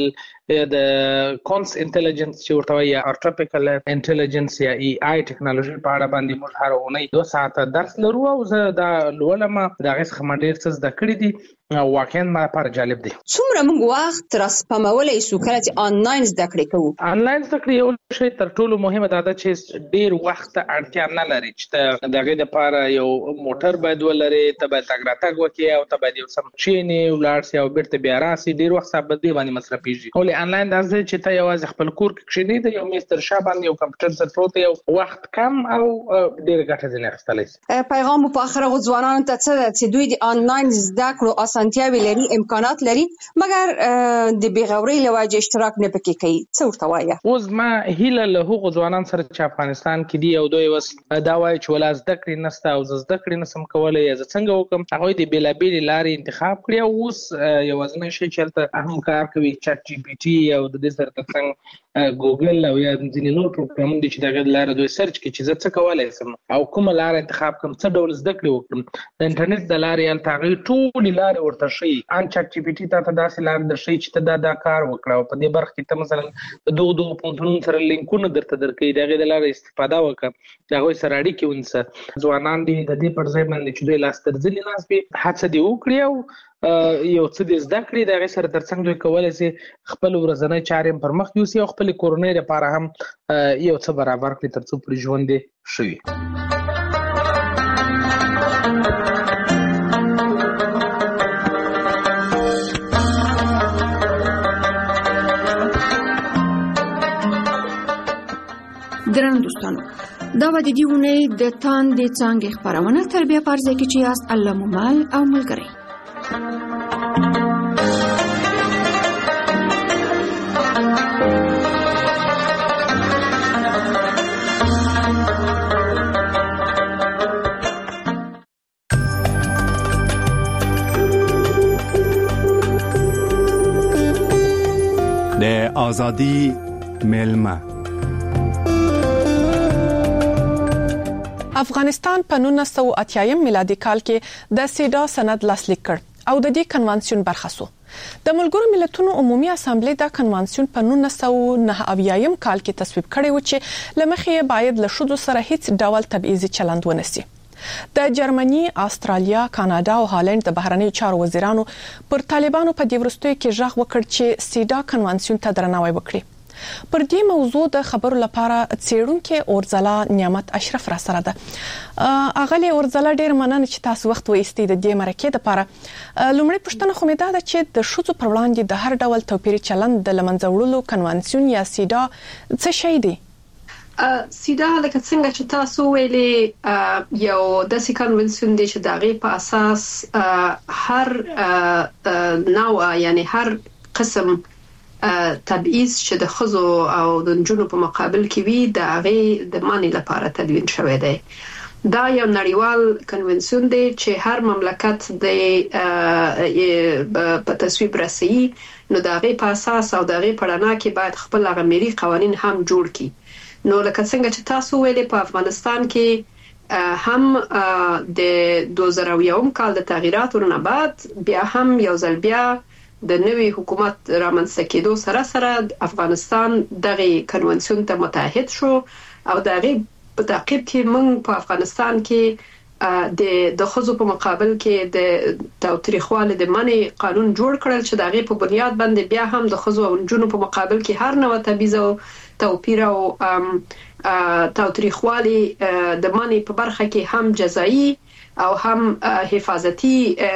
د کونس انټیلیجنس چې ورته وایي یا ارټیفیشل انټیلیجنس یا ای آی ټیکنالوژي په اړه باندې موږ هره اونۍ دوه ساعته درس لرو او زه دا لولم. د هغې څخه ما ډېر څه زده کړي دي او واقعا ما لپاره جالب دی. څومره موږ وخت راسپمولی شو کله چې آنلاین زده کړې کوو؟ آنلاین زده کړې یو شی تر ټولو مهمه دا ده چې ډېر وخت ته اړتیا نه لري چې ته د هغې دپاره یو موټر باید ولرې، ته باید تګ راتګ وکړې او ته باید یو څه کښېنې ولاړ سې او بېرته بیا راسې. ډېر وخت ستا په دې باندې مصرفېږي. ولې آنلاین دا ځای چې ته یوازې خپل کور کې کښېنې د یو میز تر شا باندې یو کمپیوټر سره پروت یو وخت کم او ډېره ګټه ځینې اخیستلی شي. پیغام مو په آخره غو ځوانانو ته څه ده چې دوی د آنلاین زده کړو اسانتیاوې لري، امکانات لري، مګر د بېغورۍ له وجې اشتراک نه پکې کوي، څه ورته وایه؟ اوس ما هیله له هغو ځوانانو سره چې افغانستان کې دي او دوی اوس دا وایي چې ولا زده کړې نشته او زه زده کړې نشم کولی یا زه څنګه وکړم، هغوی د بېلابېلې لارې انتخاب کړي او اوس یوازینی شی چې هلته هم کار کوي چټ جي پي ټي او د دې سره تر څنګ ګوګل او یا ځینې نور پروګرامونه دي چې د هغې له لارې دوی سرچ کړي چې زه څه کولی شم او کومه لاره انتخاب کړم، څه ډول زده کړې وکړم. د انټرنیټ د لارې هلته هغوی ټولې لارې ورته شي ان چټ جی پی ټي ته داسې لار د شي چې ته دا کار وکړو په دې برخه کې ته مثلا دوه دوه پونتونو سره لینکونه درته درکې دغه د لارې استفاده وکړه دغه سره اړیکې ونسه ځوانان دي د دې پر ځای باندې چې دوی لاس ترځلي ناس به هڅه دی وکړي او یو څه د زده کړې دغه سره ترڅنګ دوی کولای شي خپل ورځنی چارې پر مخ یوسي او خپل کورنۍ لپاره هم یو څه برابر کړي ترڅو پر ژوند شي. درنو دوستانو دا و د دې ونې د تاندې څانګې خپرونه تربیه پرځای کې چې یاست الله مومال او ملګری. د آزادی ملمه افغانستان په نولس سوه اتیا میلادي کال کې د سیډا سند لاسلیک کړ او د دې کنوانسیون برخه شو. د ملګرو ملتونو عمومي اسامبلې دا کنوانسیون په نولس سوه نهه اویا کال کې تصویب کړی و چې لمخې باید له شذو سره هیڅ ډول تبعیضي چلند ونسي. د جرمني، استرالیا، کاناډا او هالند د بهرنیو چارو وزیرانو پر طالبانو په دې وروستیو کې ژغ وکړ چې سیډا کنوانسیون ته درناوی وکړي. پر دې موضوع د خبرو لپاره څېړونکي اورځلا نعمت اشرف را سره ده. اغلی اورځلا ډېر مننه چې تاسو وخت وایستئ د دې مرکې لپاره. لومړی پوښتنه خو مې دا ده چې د ښځو پر وړاندې د هر ډول توپیري چلند د له منځه وړلو کنوانسیون یا سیډا څه شی دی؟ سیدا لکه څنګه چې تاسو ویلي یو داسې کنوانسیون دی چې د هغې په اساس هر نوع یعنی هر قسم تبعیض چې د ښځو او د نجونو په مقابل کې وي د هغې د منع لپاره تدوین شوی دی. دا یو نړیوال کنوانسیون دی چې هر مملکت د په تصویب رسوي نو د هغې په اساس او د هغې په رڼا کې باید خپل هغه ملي قوانین هم جوړ کړي. نو لکه څنګه چې تاسو ویلي په افغانستان کې هم د دوه زره یو کال د تغییراتو نه بعد بیا هم یو ځل بیا د نوي حکومت رامنځته کېدو سره سره افغانستان دغه کنوانسیون ته متحد شو او دغه په تعقیب کې موږ په افغانستان کې د د ښځو په مقابل کې د تاوتریخوالي د منع قانون جوړ کړل چې دغه په بنیاد باندې بیا هم د ښځو او نجونو په مقابل کې هر نوع تبعیض او توپیر او تاوتریخوالي د منع په برخه کې هم جزایی او هم حفاظتي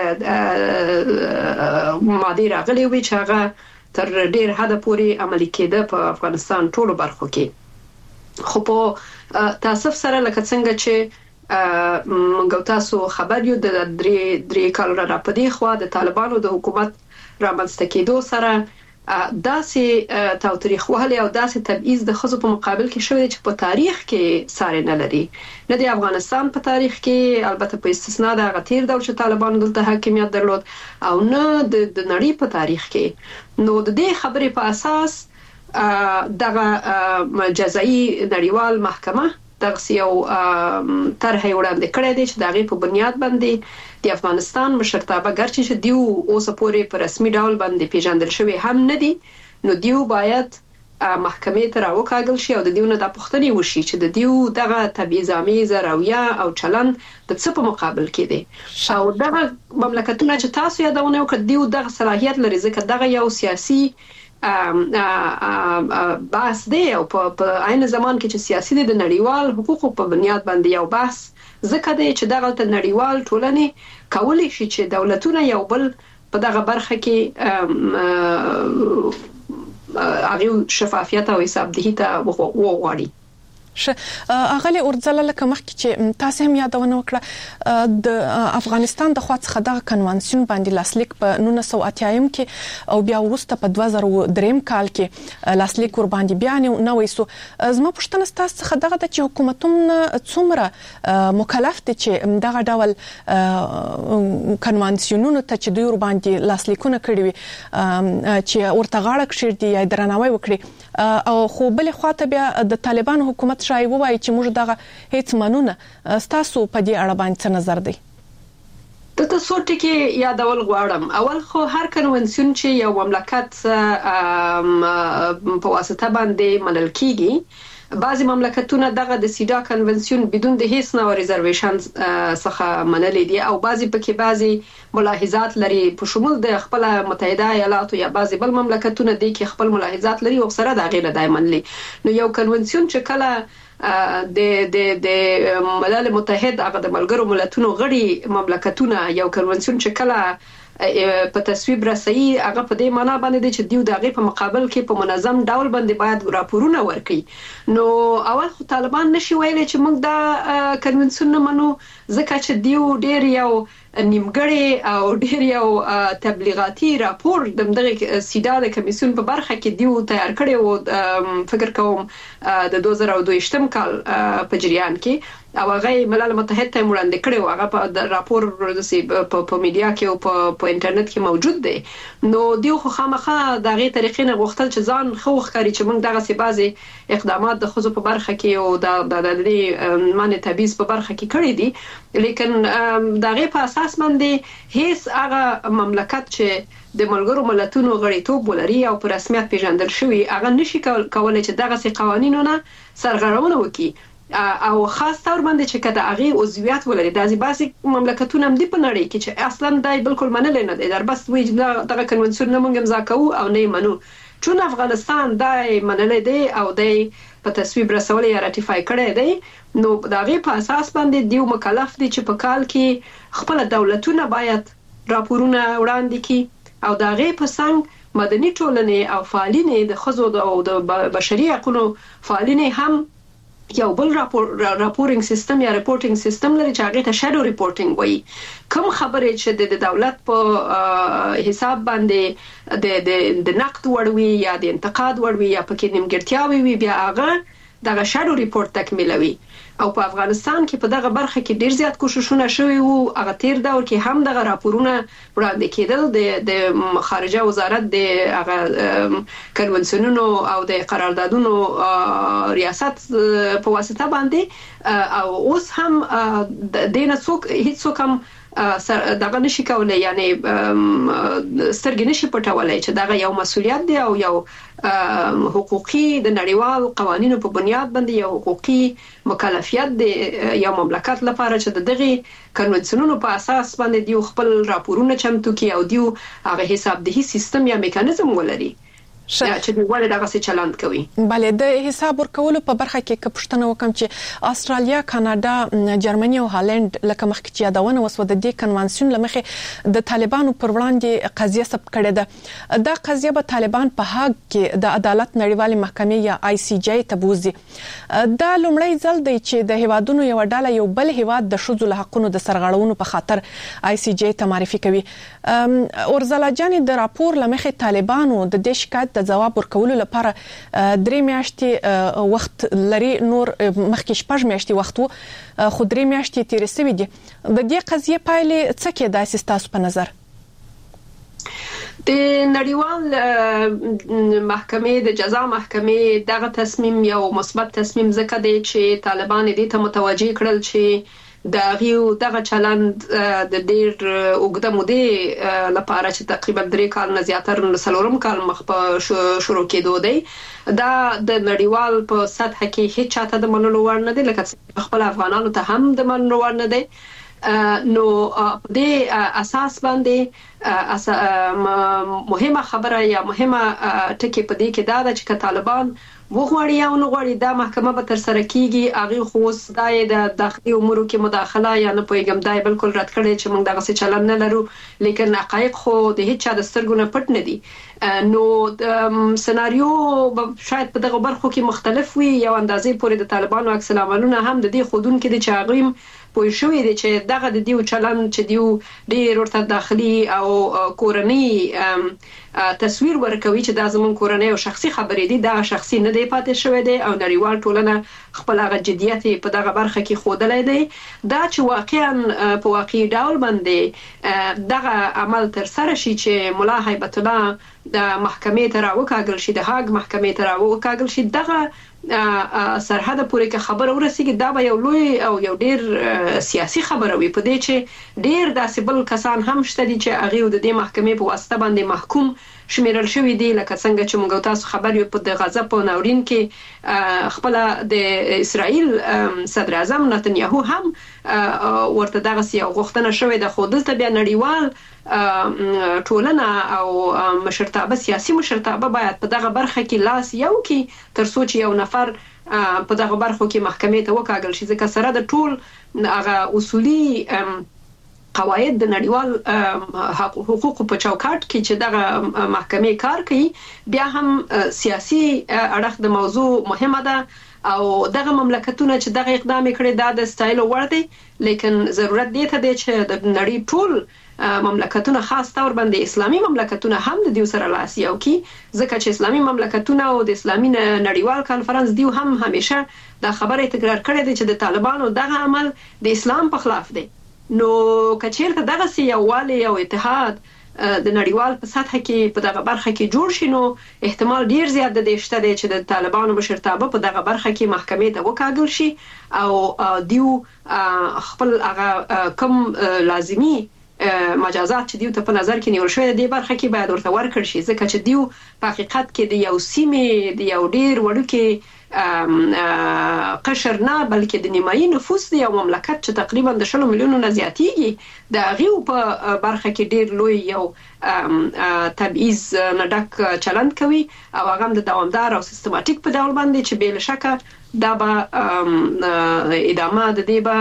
ماده راغلي وي چې هغه تر ډیر حد پورې عملي کېده په افغانستان ټولو برخو کې. خو په تاسف سره لکه څنګه چې موږ تاسو خبر یو د درې درې کال را پدې خو د طالبانو د حکومت رامنځته کېدو سره داسې تاوتریخوالي او داسې تبعیض د ښځو په مقابل کې شوی چې په تاریخ کې ساری نه لري. نه د افغانستان په تاریخ کې البته په استثناء د هغه تیر دور چې طالبانو دلته حاکمیت درلود او نه د نړۍ په تاریخ کې. نو د دې خبرې په اساس دغه جزایی نړیوال محکمه دغه یو طرح وړاندې کړی دی چې دغه په بنیاد باندې د افغانستان مشرتابه ګرچې چې دیو اوس پورې په رسمي ډول باندې پیژندل شوی هم نه دي نو دیو باید محکمې ته راوکاږل شي او د دیو نه د پوښتنې وشي چې د دیو دغه تبعیض‌آمیز رویه او چلند د څه په مقابل کې دی او دغه مملکتونه چې تاسو یادونه وکړه دیو دغه صلاحیت لري ځکه دغه یو سیاسي بحث دی او په عین زمان کې چې سیاسي دی د نړیوال حقوقو په بنیاد باندې یو بحث ځکه دی چې دغه ته نړیوال ټولنې کولی شي چې دولتونه یو بل په دغه برخه کې هغه شفافیت او حسابدهي ته وغواړي. اغلی اورځله لکه مخکې چې تاسو هم یادونه وکړه د افغانستان د خوا څخه د کنوانسیون باندې لاسلیک په نولس سوه اتیا کې او بیا وروسته په دوه زره درې کال کې لاسلیک ور باندې بیا نه وایسو. زما پوښتنه تاسو څخه دغه د چې حکومتونه څومره مکلف دي چې دغه ډول کنوانسیونونو ته چې دوی ور باندې لاسلیکونه کړی وي چې ورته غاړه کښېږدي یا درناوی وکړي او خو بل خواته بیا د طالبان حکومت شای وایي چې موږ دغه هیڅ منونه. تاسو په دې اړه باندې څه نظر دی؟ د تاسو ټکی یادول غواړم. اول خو هر کنونسیون چې یو مملکت په واسطه باندې منل کیږي، بعضی مملکتونه دغه د سیدا کنونسیون بدون د هیڅ نوع ریزرویشن څخه منل دي او بعضی پکې بعضی ملاحظات لري، په شمول د خپل متحده ایالاتو یا بعضی بل مملکتونه دي کې خپل ملاحظات لري او سره د غیله دای منلي. نو یو کنونسیون چې کله د د د ملل متحد هغه د ملګرو ملتونو غړي مملکتونه یو کنونسیون چې کله په تصویب رسي، هغه په دې معنی باندې چې دیو دغه په مقابل کې په منظم ډول باندې باید راپورونه ورکړي. نو اول خو طالبان نشي ویلي چې موږ دا کنونسیون نه منو، ځکه چې دیو ډیر یو نیمګړی او ډیر یو تبلیغاتي راپور د دغه سیدا د کمیسیون په برخه کې دیو تیار کړی او فکر کوم د دوه زره دوه یم کال په جریان کې او هغه ملل متحد ته وړاندې کړی او هغه په راپور په میډیا کې او په انټرنیټ کې موجود دی. نو دیو خو خامخا دغه طریقې نه غوښتل چې ځان خو ښکاري چې موږ دغه سی بازي اقدامات د خزو په برخه کې او د د د معنی تبعیض په برخه کې کړی دي، لیکن دغه په اساس باندې هیڅ هغه مملکت چې د ملګرو ملتونو غړیتوب ولري او په رسمیت پیژندل شوی هغه نشي کولای چې دغه سي قوانینونه سرغړونه وکړي او خاص تور باندې چې کده هغه عضویت ولري. د ازباسي مملکتونه هم دی په نړۍ کې چې اصلا دای بالکل منل نه دي، در بس وی دغه کنونسیون نه مونږ امضا کوو او نه منو، چون افغانستان دای منل دی او دای په تصویب رسول یا راتیفای کړی دی. نو دغه په اساس باندې دیو مکلف دي چې په کال کې خپل دولتونه باید راپورونه وړاندې کړي او دغه په څنګه مدني ټولنې او فعالین د خزو او د بشري حقوقو فعالین هم یو بل راپور راپورینګ سیستم یا ریپورټینګ سیستم لري چې هغه ته شادو ریپورټینګ وایي. کوم خبرې چې د دولت په حساب باندې د د د نقد وړوي یا د انتقاد وړوي یا پکې نیمګړتیاوي وي، بیا هغه دغه شادو ریپورت تکمیلوي. او په افغانستان کې په دغه برخه کې ډیر زیات کوششونه شوي وو. هغه تیر دور کې هم دغه راپورونه وړاندې کېدل د د خارجه وزارت د هغه کنونسیونونو او د قراردادونو ریاست په واسطه باندې او اوس هم د دینه څوک هیڅ څوک هم دغه نشي کولای، یعنی سترګې نشي پټولای چې دغه یو مسولیت دی او یو حقوقي د نړیوال قوانینو په بنیاد باندې یو حقوقي مکلفیت دی یو مملکت لپاره چې دغه کنونسیونونو په اساس باندې دیو خپل راپورونه چمتو کوي او دیو هغه حسابدهي سیستم یا میکانیزم ولري چې دوی دغه څه چلند کوي. بله، د حساب ورکولو په برخه کې که پوښتنه وکم چې استرالیا، کاناډا، جرمني او هالند لکه مخکې چې یادونه وسوه د دې کنوانسیون لمخې د طالبانو پر وړاندې قضیه ثبت کړې ده. دا قضیه به طالبان په هاګ کې د عدالت نړیوالې محکمې یا آی سی جی ته بوزي. دا لومړی ځل دی چې د هیوادونو یو ډله یو بل هیواد د ښځو له حقونو د سرغړونو په خاطر آی سی جی ته معرفي کوي. اورزلا جان د راپور لمخې طالبانو د دې شکایت د جواب ورکولو لپاره درې میاشتې وخت لري، نور مخکې شپږ میاشتې وخت وو، خو درې میاشتې تیرې شوې دي. د دې قضیې پایلې څه کېدای شي ستاسو په نظر؟ د نړیوال محکمې د جزا محکمې دغه تصمیم یو مثبت تصمیم ځکه دی چې طالبان دې ته متوجه کړل چې د غیو دغه چلند د ډیر اوږده مودې لپاره چې تقریبا درې کال نه زیاتره سلورم کال مخ په شروع کېدو دی، دا د نړیوال په سطح کې هیڅ چاته د منلو وړ نه دی، لکه خپل افغانانو ته هم د منلو وړ نه دی. نو د اساس باندې مهمه خبره یا مهمه ټکی په دې کې دا ده چې طالبان وغواړي یا نه غواړي دا محکمه به تر سره کیږي. هغه خو دای د داخلي امورو کې مداخله یا نه پویګم دای بالکل رد کړي چې موږ دغه څه چلن نه لرو، لیکن حقایق خو د هیڅ چا د سترګو نه پټ نه دي. نو سناریو شاید په دغه برخو کې مختلف وي، یو اندازې پورې د طالبانو عکس العملونه هم د دې خودون کې د چاغیم پوه شوې دي چې دغه د دیو چلن چې دیو ډیر ورته داخلي او کورنۍ تصویر ورکوي چې دا زمون کورنۍ او شخصي خبرې دي، دا شخصي نه دی پاتې شوی دی او نړیوال ټولنه خپل هغه جديت په دغه برخه کې خودلای دی. دا چې واقعا په واقعي ډول باندې دغه عمل تر سره شي چې مولا هیبت الله د محکمې ته راوکاږل شي، د هاګ محکمې ته راوکاږل شي، دغه سرحد پورې که خبره ورسیږي دا به یو لوی او یو ډیر سیاسي خبره وي په دې چې ډیر داسې بل کسان هم شته دي چې هغه د دې محکمې په واسطه باندې محکوم شمیرل شوی دی لکه څنګه چې موږ تاسو خبر یو په د غزا په ناورین کې خپل د اسرائیل صدر اعظم نتنیاهو هم ورته دغه سی غوښتنه شوې ده خو دلته بیا نړیوال ټولنه او مشرتابه سیاسي مشرتابه باید په دغه برخه کې لاس یو کې تر څو چې یو نفر په دغه برخو کې محکمې ته وکاږل شي ځکه سره د ټول هغه اصولي قواعد د نړیوال حقوقو په چوکاټ کې چې دغه محکمې کار کوي بیا هم سیاسي اړخ د موضوع مهمه ده او دغه مملکتونه چې دغه اقدام کړي دا د ستایلو وړ دي لیکن ضرورت دی ته دی چې د نړۍ ټول مملکتونه خاص تور باندې اسلامي مملکتونه هم د دې سره لاس یو کی ځکه چې اسلامي مملکتونه او د اسلامي نړیوال کانفرنس دیو هم همیشه دا خبره تکرار کړې ده چې د طالبانو دغه عمل د اسلام په خلاف دی نو کچیرته دغه سی یووالی او اتحاد د نړیوال په سطح کې په دغه برخه کې جوړ شي نو احتمال ډیر زیات دی شته چې د طالبانو مشرتابه په دغه برخه کې محکمې ته وکاږل شي او دیو خپل هغه کم لازمی مجازات چې دیو ته په نظر کې نیول شوی دی برخه کې باید ورته ورکړ شي ځکه چې دیو په حقیقت کې د یو سیمې د یو ډیر وړوکی قشر نه بلکې د نیمایي نفوس دی او مملکت چې تقریبا د شلو میلیونو نه زیاتیږي د غیو په برخه کې ډیر لوی یو تبعیض نه ډک چلند کوي او هغه د دوامدار او سیستماتیک په ډول باندې چې بل شکه دا به ادامه د دې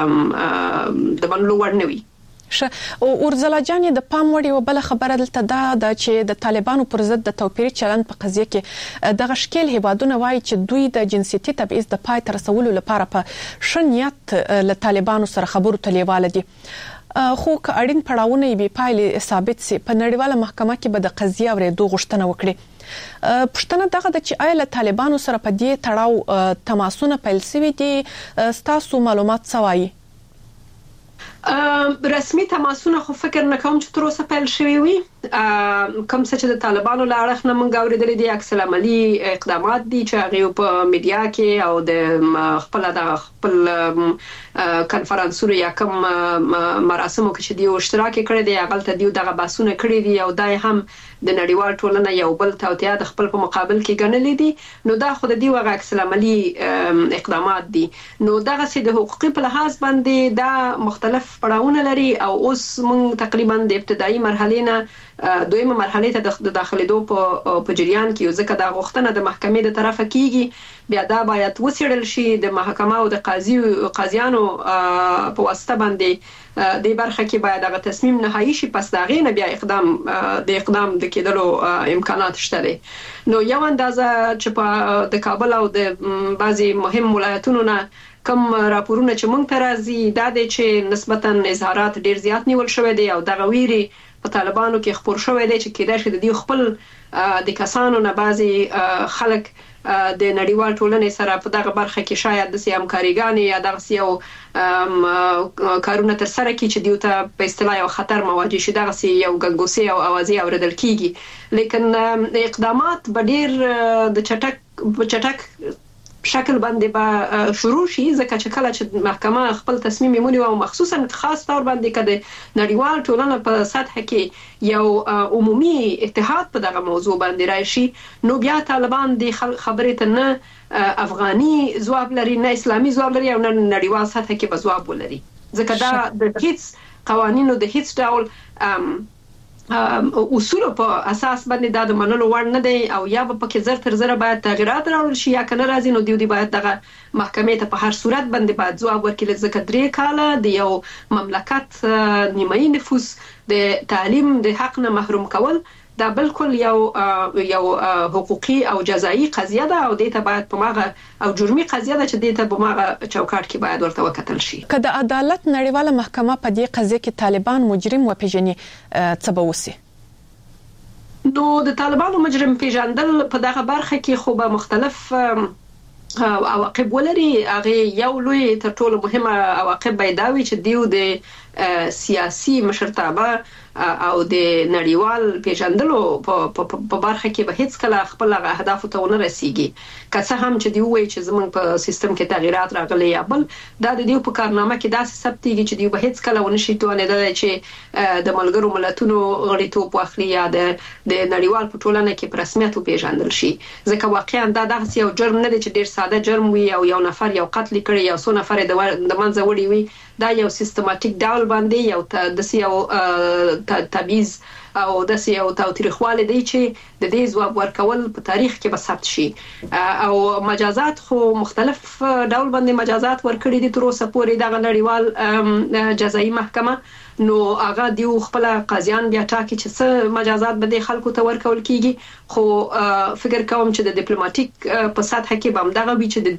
به د منلو وړ نه وي او اورزلا جان د پام وړ یو بل خبره دلته دا د چې د طالبانو پر ضد د توپیري چلند په قضیه کې د غشکل هیوادونه وایي چې دوی د جنسيتي تبعیض د پای تر رسولو لپاره په شنیت له طالبانو سره خبرو تلیواله دي خو که اړین پړاوونه به پایلې ثابت سي په نړیواله محکمه کې به د قضیه ورېدو غوښتنه وکړي پښتنه دغه د چې آیا له طالبانو سره په دې تړاو تماسونه پیل شوي دي ستاسو معلومات سوایي رسمي تماسونه خو فکر نه کوم چې تر اوسه پیل شوي وي کوم څه چې د طالبانو له اړخ نه مونږ اورېدلې دي عکس العملي اقدامات دي چې هغه په میډیا کې او د خپل د خپل کانفرنسونو یا کوم مراسمو کې چې دی اشتراک کړی دی هغه ته دی دغه باسونه کړی دي او دای هم د نړیوال ټولنه یو بل توطئه د خپل په مقابل کې ګڼلې دي نو دا خو د دی وغه عکس العملي اقدامات دي نو دغه سي د حقوقي په لحاظ باندې دا مختلف پړاوونه لري او اوس مونږ تقریبا د ابتدایي مرحله نه دویمه مرحله ته د داخليدو په په جریان کې ځکه دا غوښتنه د محکمې د طرفه کیږي بیا دا باید وسیړل شي د محکمه او د قاضي قاضیانو په واسطه باندې د برخه کې باید هغه تصمیم نهایی شي پس دا غینه بیا اقدام د اقدام د کېدلو امکانات شته نو یو اندازه چې په د کابل او د بعضي مهم ولایتونو نه کوم راپورونه چې مونږ ته راځي دا د چې نسبتاً اظهارات ډیر زیات نیول شوی دی او دغه ویري په طالبانو کې خبر شوی دی چې کېدای شي د دې خپل د کسانو نه بعضي خلک د نړیوال ټولنې سره په دغه برخه کې شاید د سیام کاریګانی یا دغه سیو کارونه تر سره کې چې دیوته په اصطلاح یو خطر مواجه شي دغه سی یو ګنګوسي او اوازي اوریدل کیږي لیکن اقدامات به ډیر د چټک چټک شکل باندې به شروع شي ځکه چې کله چې محکمه خپل تصمیم ونیوي او مخصوصا خاص تور باندې کده نړیوال ټولنه په سطح کې یو عمومي اتحاد په دغه موضوع باندې راشي نو بیا طالبان د خبرې ته نه افغاني ځواب لري نه اسلامي ځواب لري او نه نړیوال سطح کې به ځواب ولري ځکه دا د هیڅ قوانینو د هیڅ ډول اصول په اساس باندې دا د منلو وړ نه دی او یا په کې زر تر زر باید تغیرات راوړل شي یا کنه راځي نو دیو دی باید دغه محکمې ته په هر صورت باندې باید ځواب ورکړي ځکه درې کاله د یو مملکت نیمایي نفوس د تعلیم د حق نه محروم کول دا بالکل یو یو حقوقي او جزایی قضیه ده او دې ته باید په ماغه او جرمي قضیه ده چې دې ته په ماغه چوکاټ کې باید ورته وکتل شي که د عدالت نړیواله محکمه په دې قضیه کې طالبان مجرم وپیژني څه به وسی نو د طالبانو مجرم پیژندل په دغه برخه کې خو به مختلف عواقب ولري. هغه یو لوی تر ټولو مهمه عواقب پیداوي چې دیو د سیاسي مشرتابه او د نړیوال پیژندلو په برخه کې به هیڅ کله خپل اهداف ته ونه رسیږي. که څه هم چې دی وایي چې زمونږ په سیستم کې تغیرات راغلي یا بل دا د دیو په کارنامه کې داسې ثبتېږي چې دی به هیڅ کله ونه شي توانېدای چې د ملګرو ملتونو غړیتوب واخلي یا د د نړیوال په ټولنه کې په رسمیت پیژندل شي. ځکه واقعا دا دغه یو جرم نه دی چې ډیر ساده جرم وي او یو نفر یو قتل کړي یا څو نفر د منځه وړي وي. دا یو سیستماتیک ډول باندې یو د سیاو تبعیض او د سیاو تاوتریخواله دی چې د دې ځواب ورکول په تاریخ کې به ثبت شي. او مجازات خو مختلف ډول باندې مجازات ورکړي دي تر اوسه پورې د نړیوال جزایي محکمه. نو هغه دیو خپل قاضیان بیا ټاکي چې څه مجازات به د خلکو ته ورکول کیږي. خو فکر کوم چې د ډیپلوماټیک په سطح کې به هم دغه وی چې د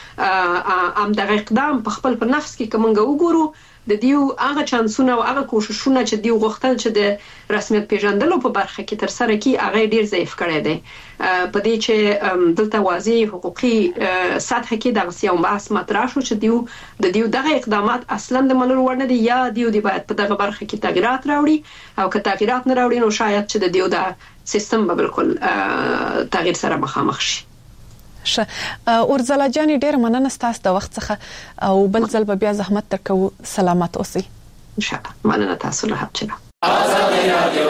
دیو ام دغه اقدام په خپل په نفس کې کومنګ وګورو د دیو هغه چانسونه او هغه کوششونه چې دیو غوښتل چې د رسمیت پیژندلو په برخه کې تر سره کی هغه ډیر ضعیف کړی دی. په دې چې دلته واضح حقوقي سطح کې دغه سیاو بحث مطرح شو چې دیو د دیو دغه اقدامات اصلا د منلو وړ نه دي یا دیو دی باید په دغه برخه کې تغیرات راوړي او که تغیرات نه راوړي نو شاید چې د دیو د سیستم به بالکل تغییر سره مخامخ شي. ش اورزلا جاني ډیر مننه ستاسو د وخت څخه او بل ځل بیا زحمت ترکو. سلامات اوسئ. ان شاء الله. مننه تاسو له حق آزاد رادیو.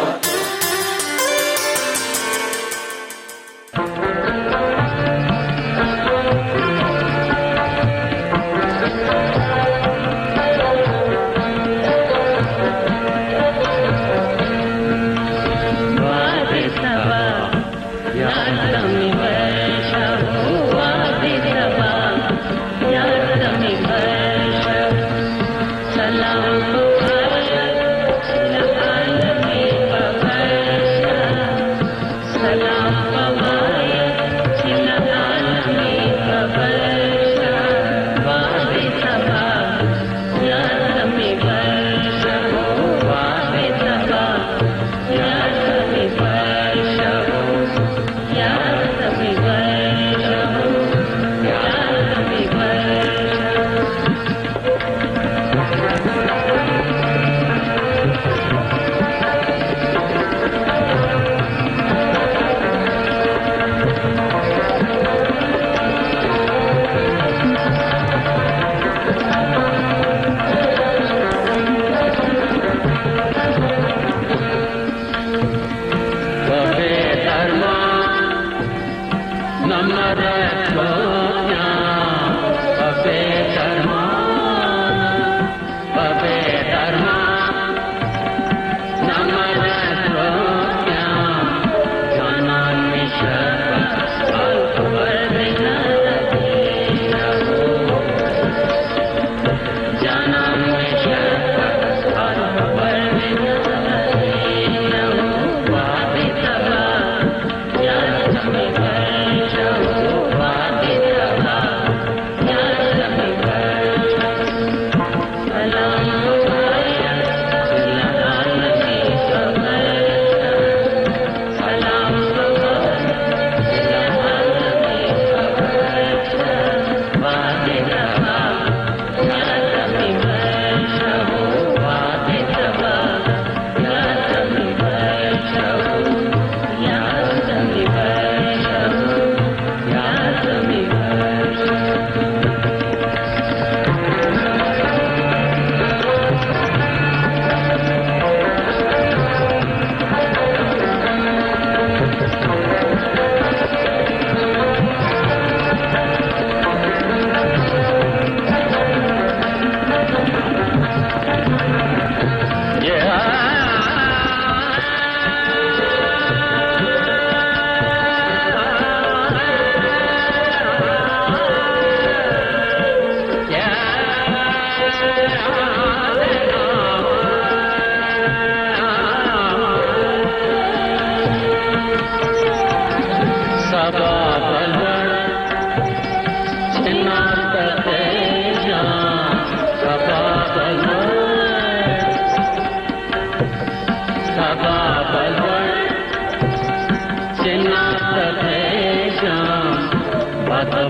Bye.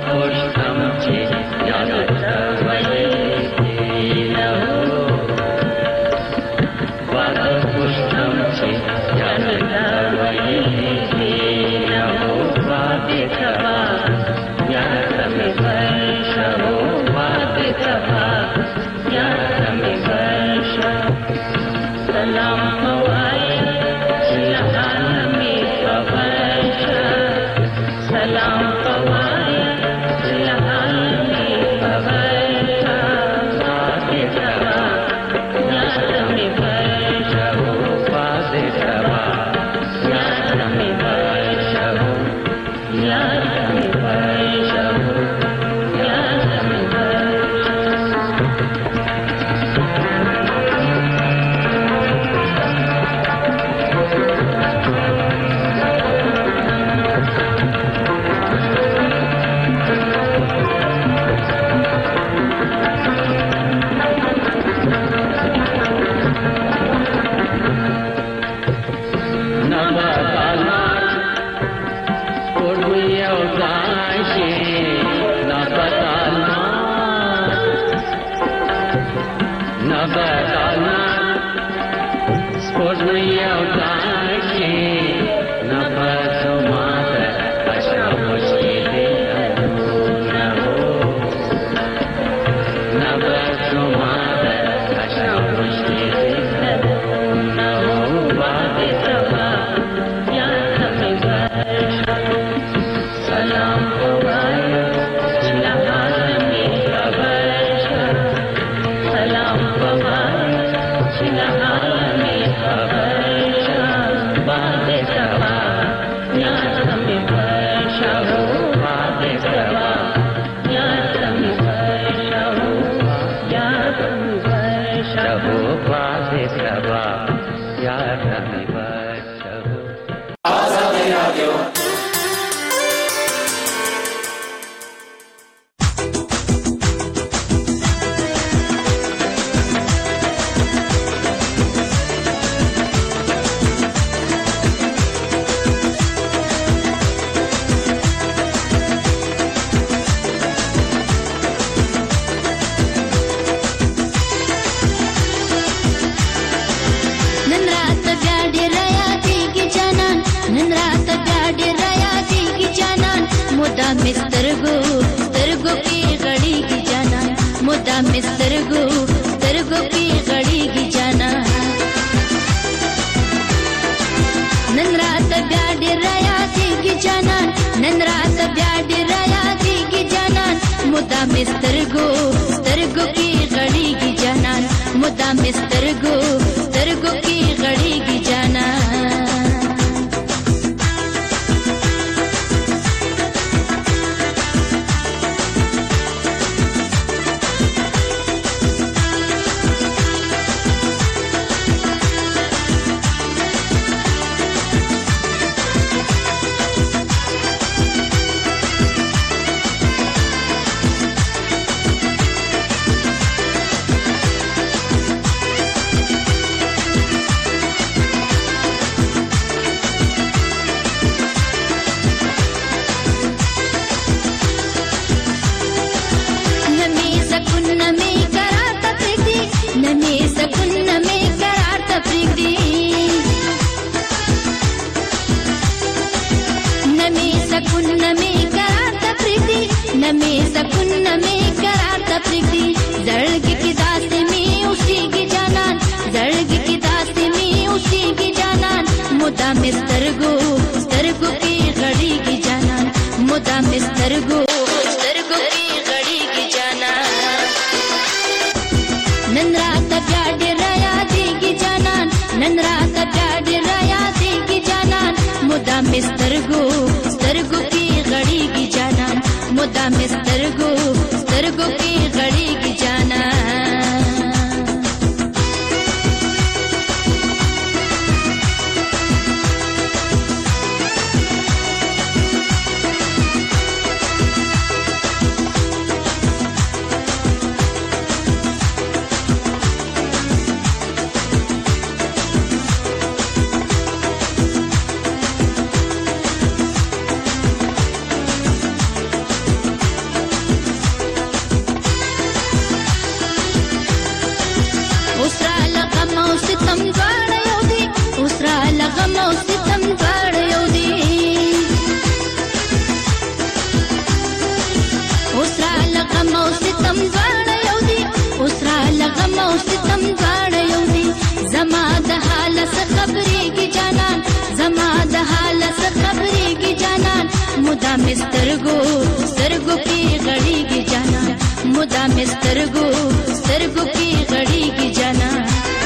زما د حال څخه خبرېږي جانان زما د حال څخه خبرېږي جانان مدام سترګو سترګو کې غړېږي جانان مدام سترګو سترګو کې غړېږي جانان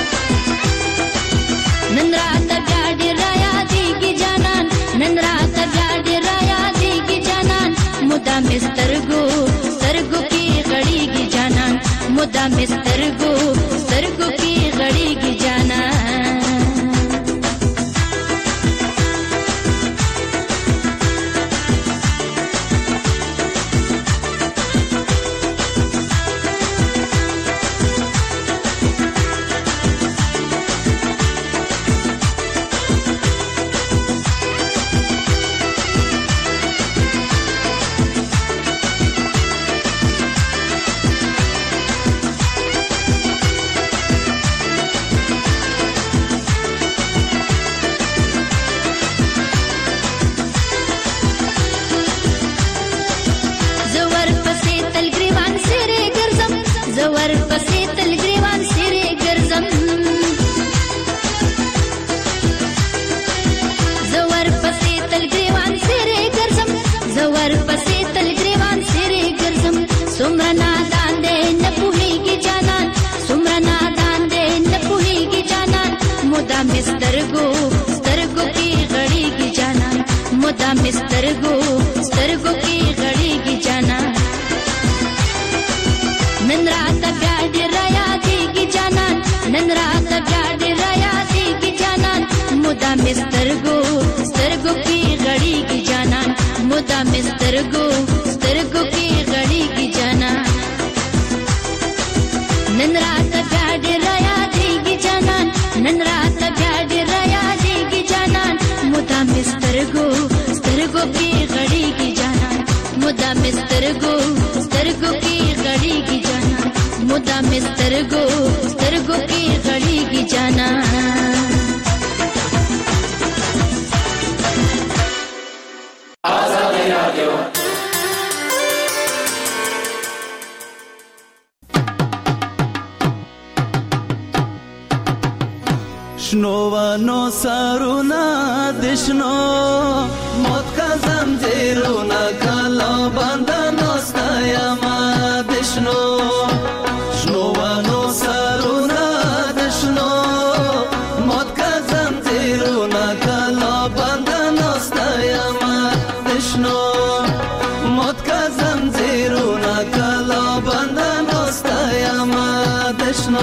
نن راته بیا ډېر رایادېږي جانان نن راته بیا ډېر رایادېږي جانان مدام سترګو سترګو کې غړېږي جانان مدام سترګو سترګو کې غړېږي جانان زور پسې تل ګریوان سره ګرځم زور پسې تل ګریوان سره ګرځم زور پسې تل ګریوان سره ګرځم سمرا نادان دې نه پوهیږي جانان سمرا نادان دې نه پوهیږي جانان مدام سترګو سترګو کې غړېږي جانان مدام سترګو سترګو کې غړېږي جانان نن راته بیا ډېر رایادېږي جانان نن راته بیا ډېر رایادېږي جانان مدام سترګو سترګو کې غړېږي جانان مدام سترګو سترګو کې غړېږي جانان نن راته بیا ډېر رایادېږي جانان نن راته بیا ډېر رایادېږي جانان مدام سترګو سترګو کې غړېږي جانان مدام سترګو سترګو کې غړېږي جانان مدام سترګو سترګو کې غړېږي جانان آزادی رادیو شنو ونو سرونا دشنو موت کا زنجیرونا کلا بندنو ستایما دشنو شنو ونو سرونا دشنو موت کا زنجیرونا کلا بندنو ستایما دشنو موت کا زنجیرونا کلا بندنو ستایما دشنو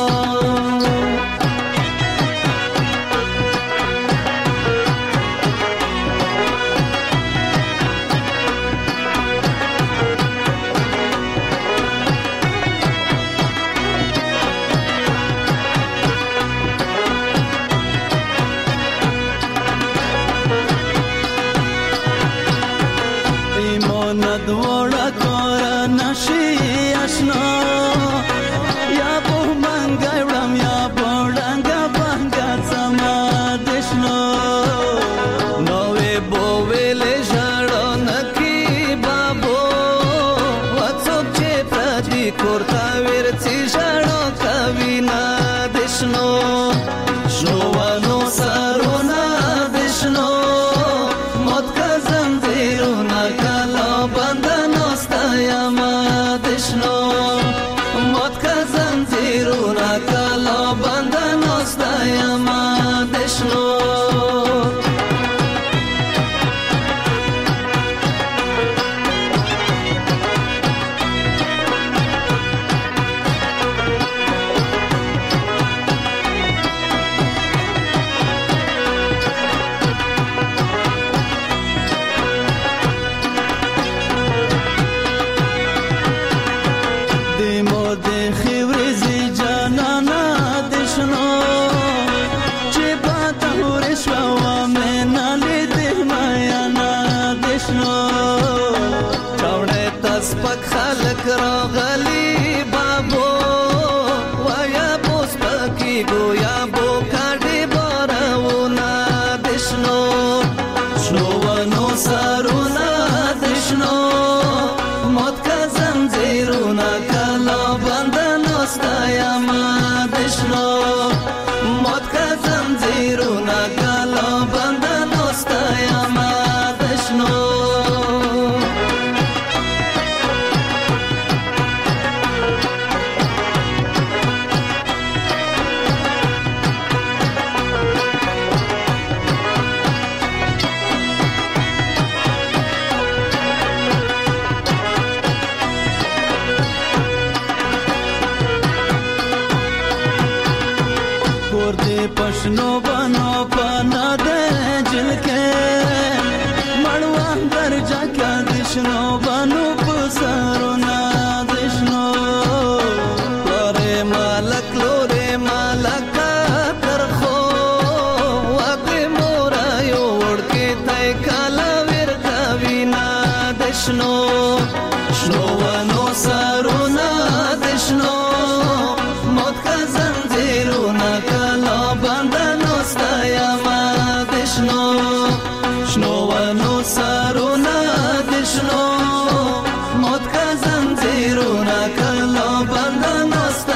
دوڑا کورا نشی اشنا یا بو منگا وڑم یا بوڑنگا بانگا سما دشنو نوے بوویلے جاڑو نکی بابو واتسوک چے پراجی کورتا ویرچی جاڑو کبینا دشنو شنو وانو سارونا دشنو موت کا زنجیرونا کلا بندنو ستایما دشنو موت کا زنجیرونا کلا بندنو ستایما دشنو خلق راغلی بابو ویا بوس پکی گویا بو کاڑی بارونا دشنو شنو ونو سارونا دشنو موت کا زنجیرونا کلا بندنو ستایما دشنو پښنو بنو پنا د جلکه مړوا درجه کا دشنو بنو پسرونه دشنو لورې مالک لورې مالک ترخو واګ مورا یو ورکه تای کالا ور کاوینا دشنو شنو ونو سرونه دشنو موت کا زنجیرونه کلا بندنو ستایا ما دشنو شنو ونو سرونه دشنو موت کا زنجیرونه کلا بندنو ستایا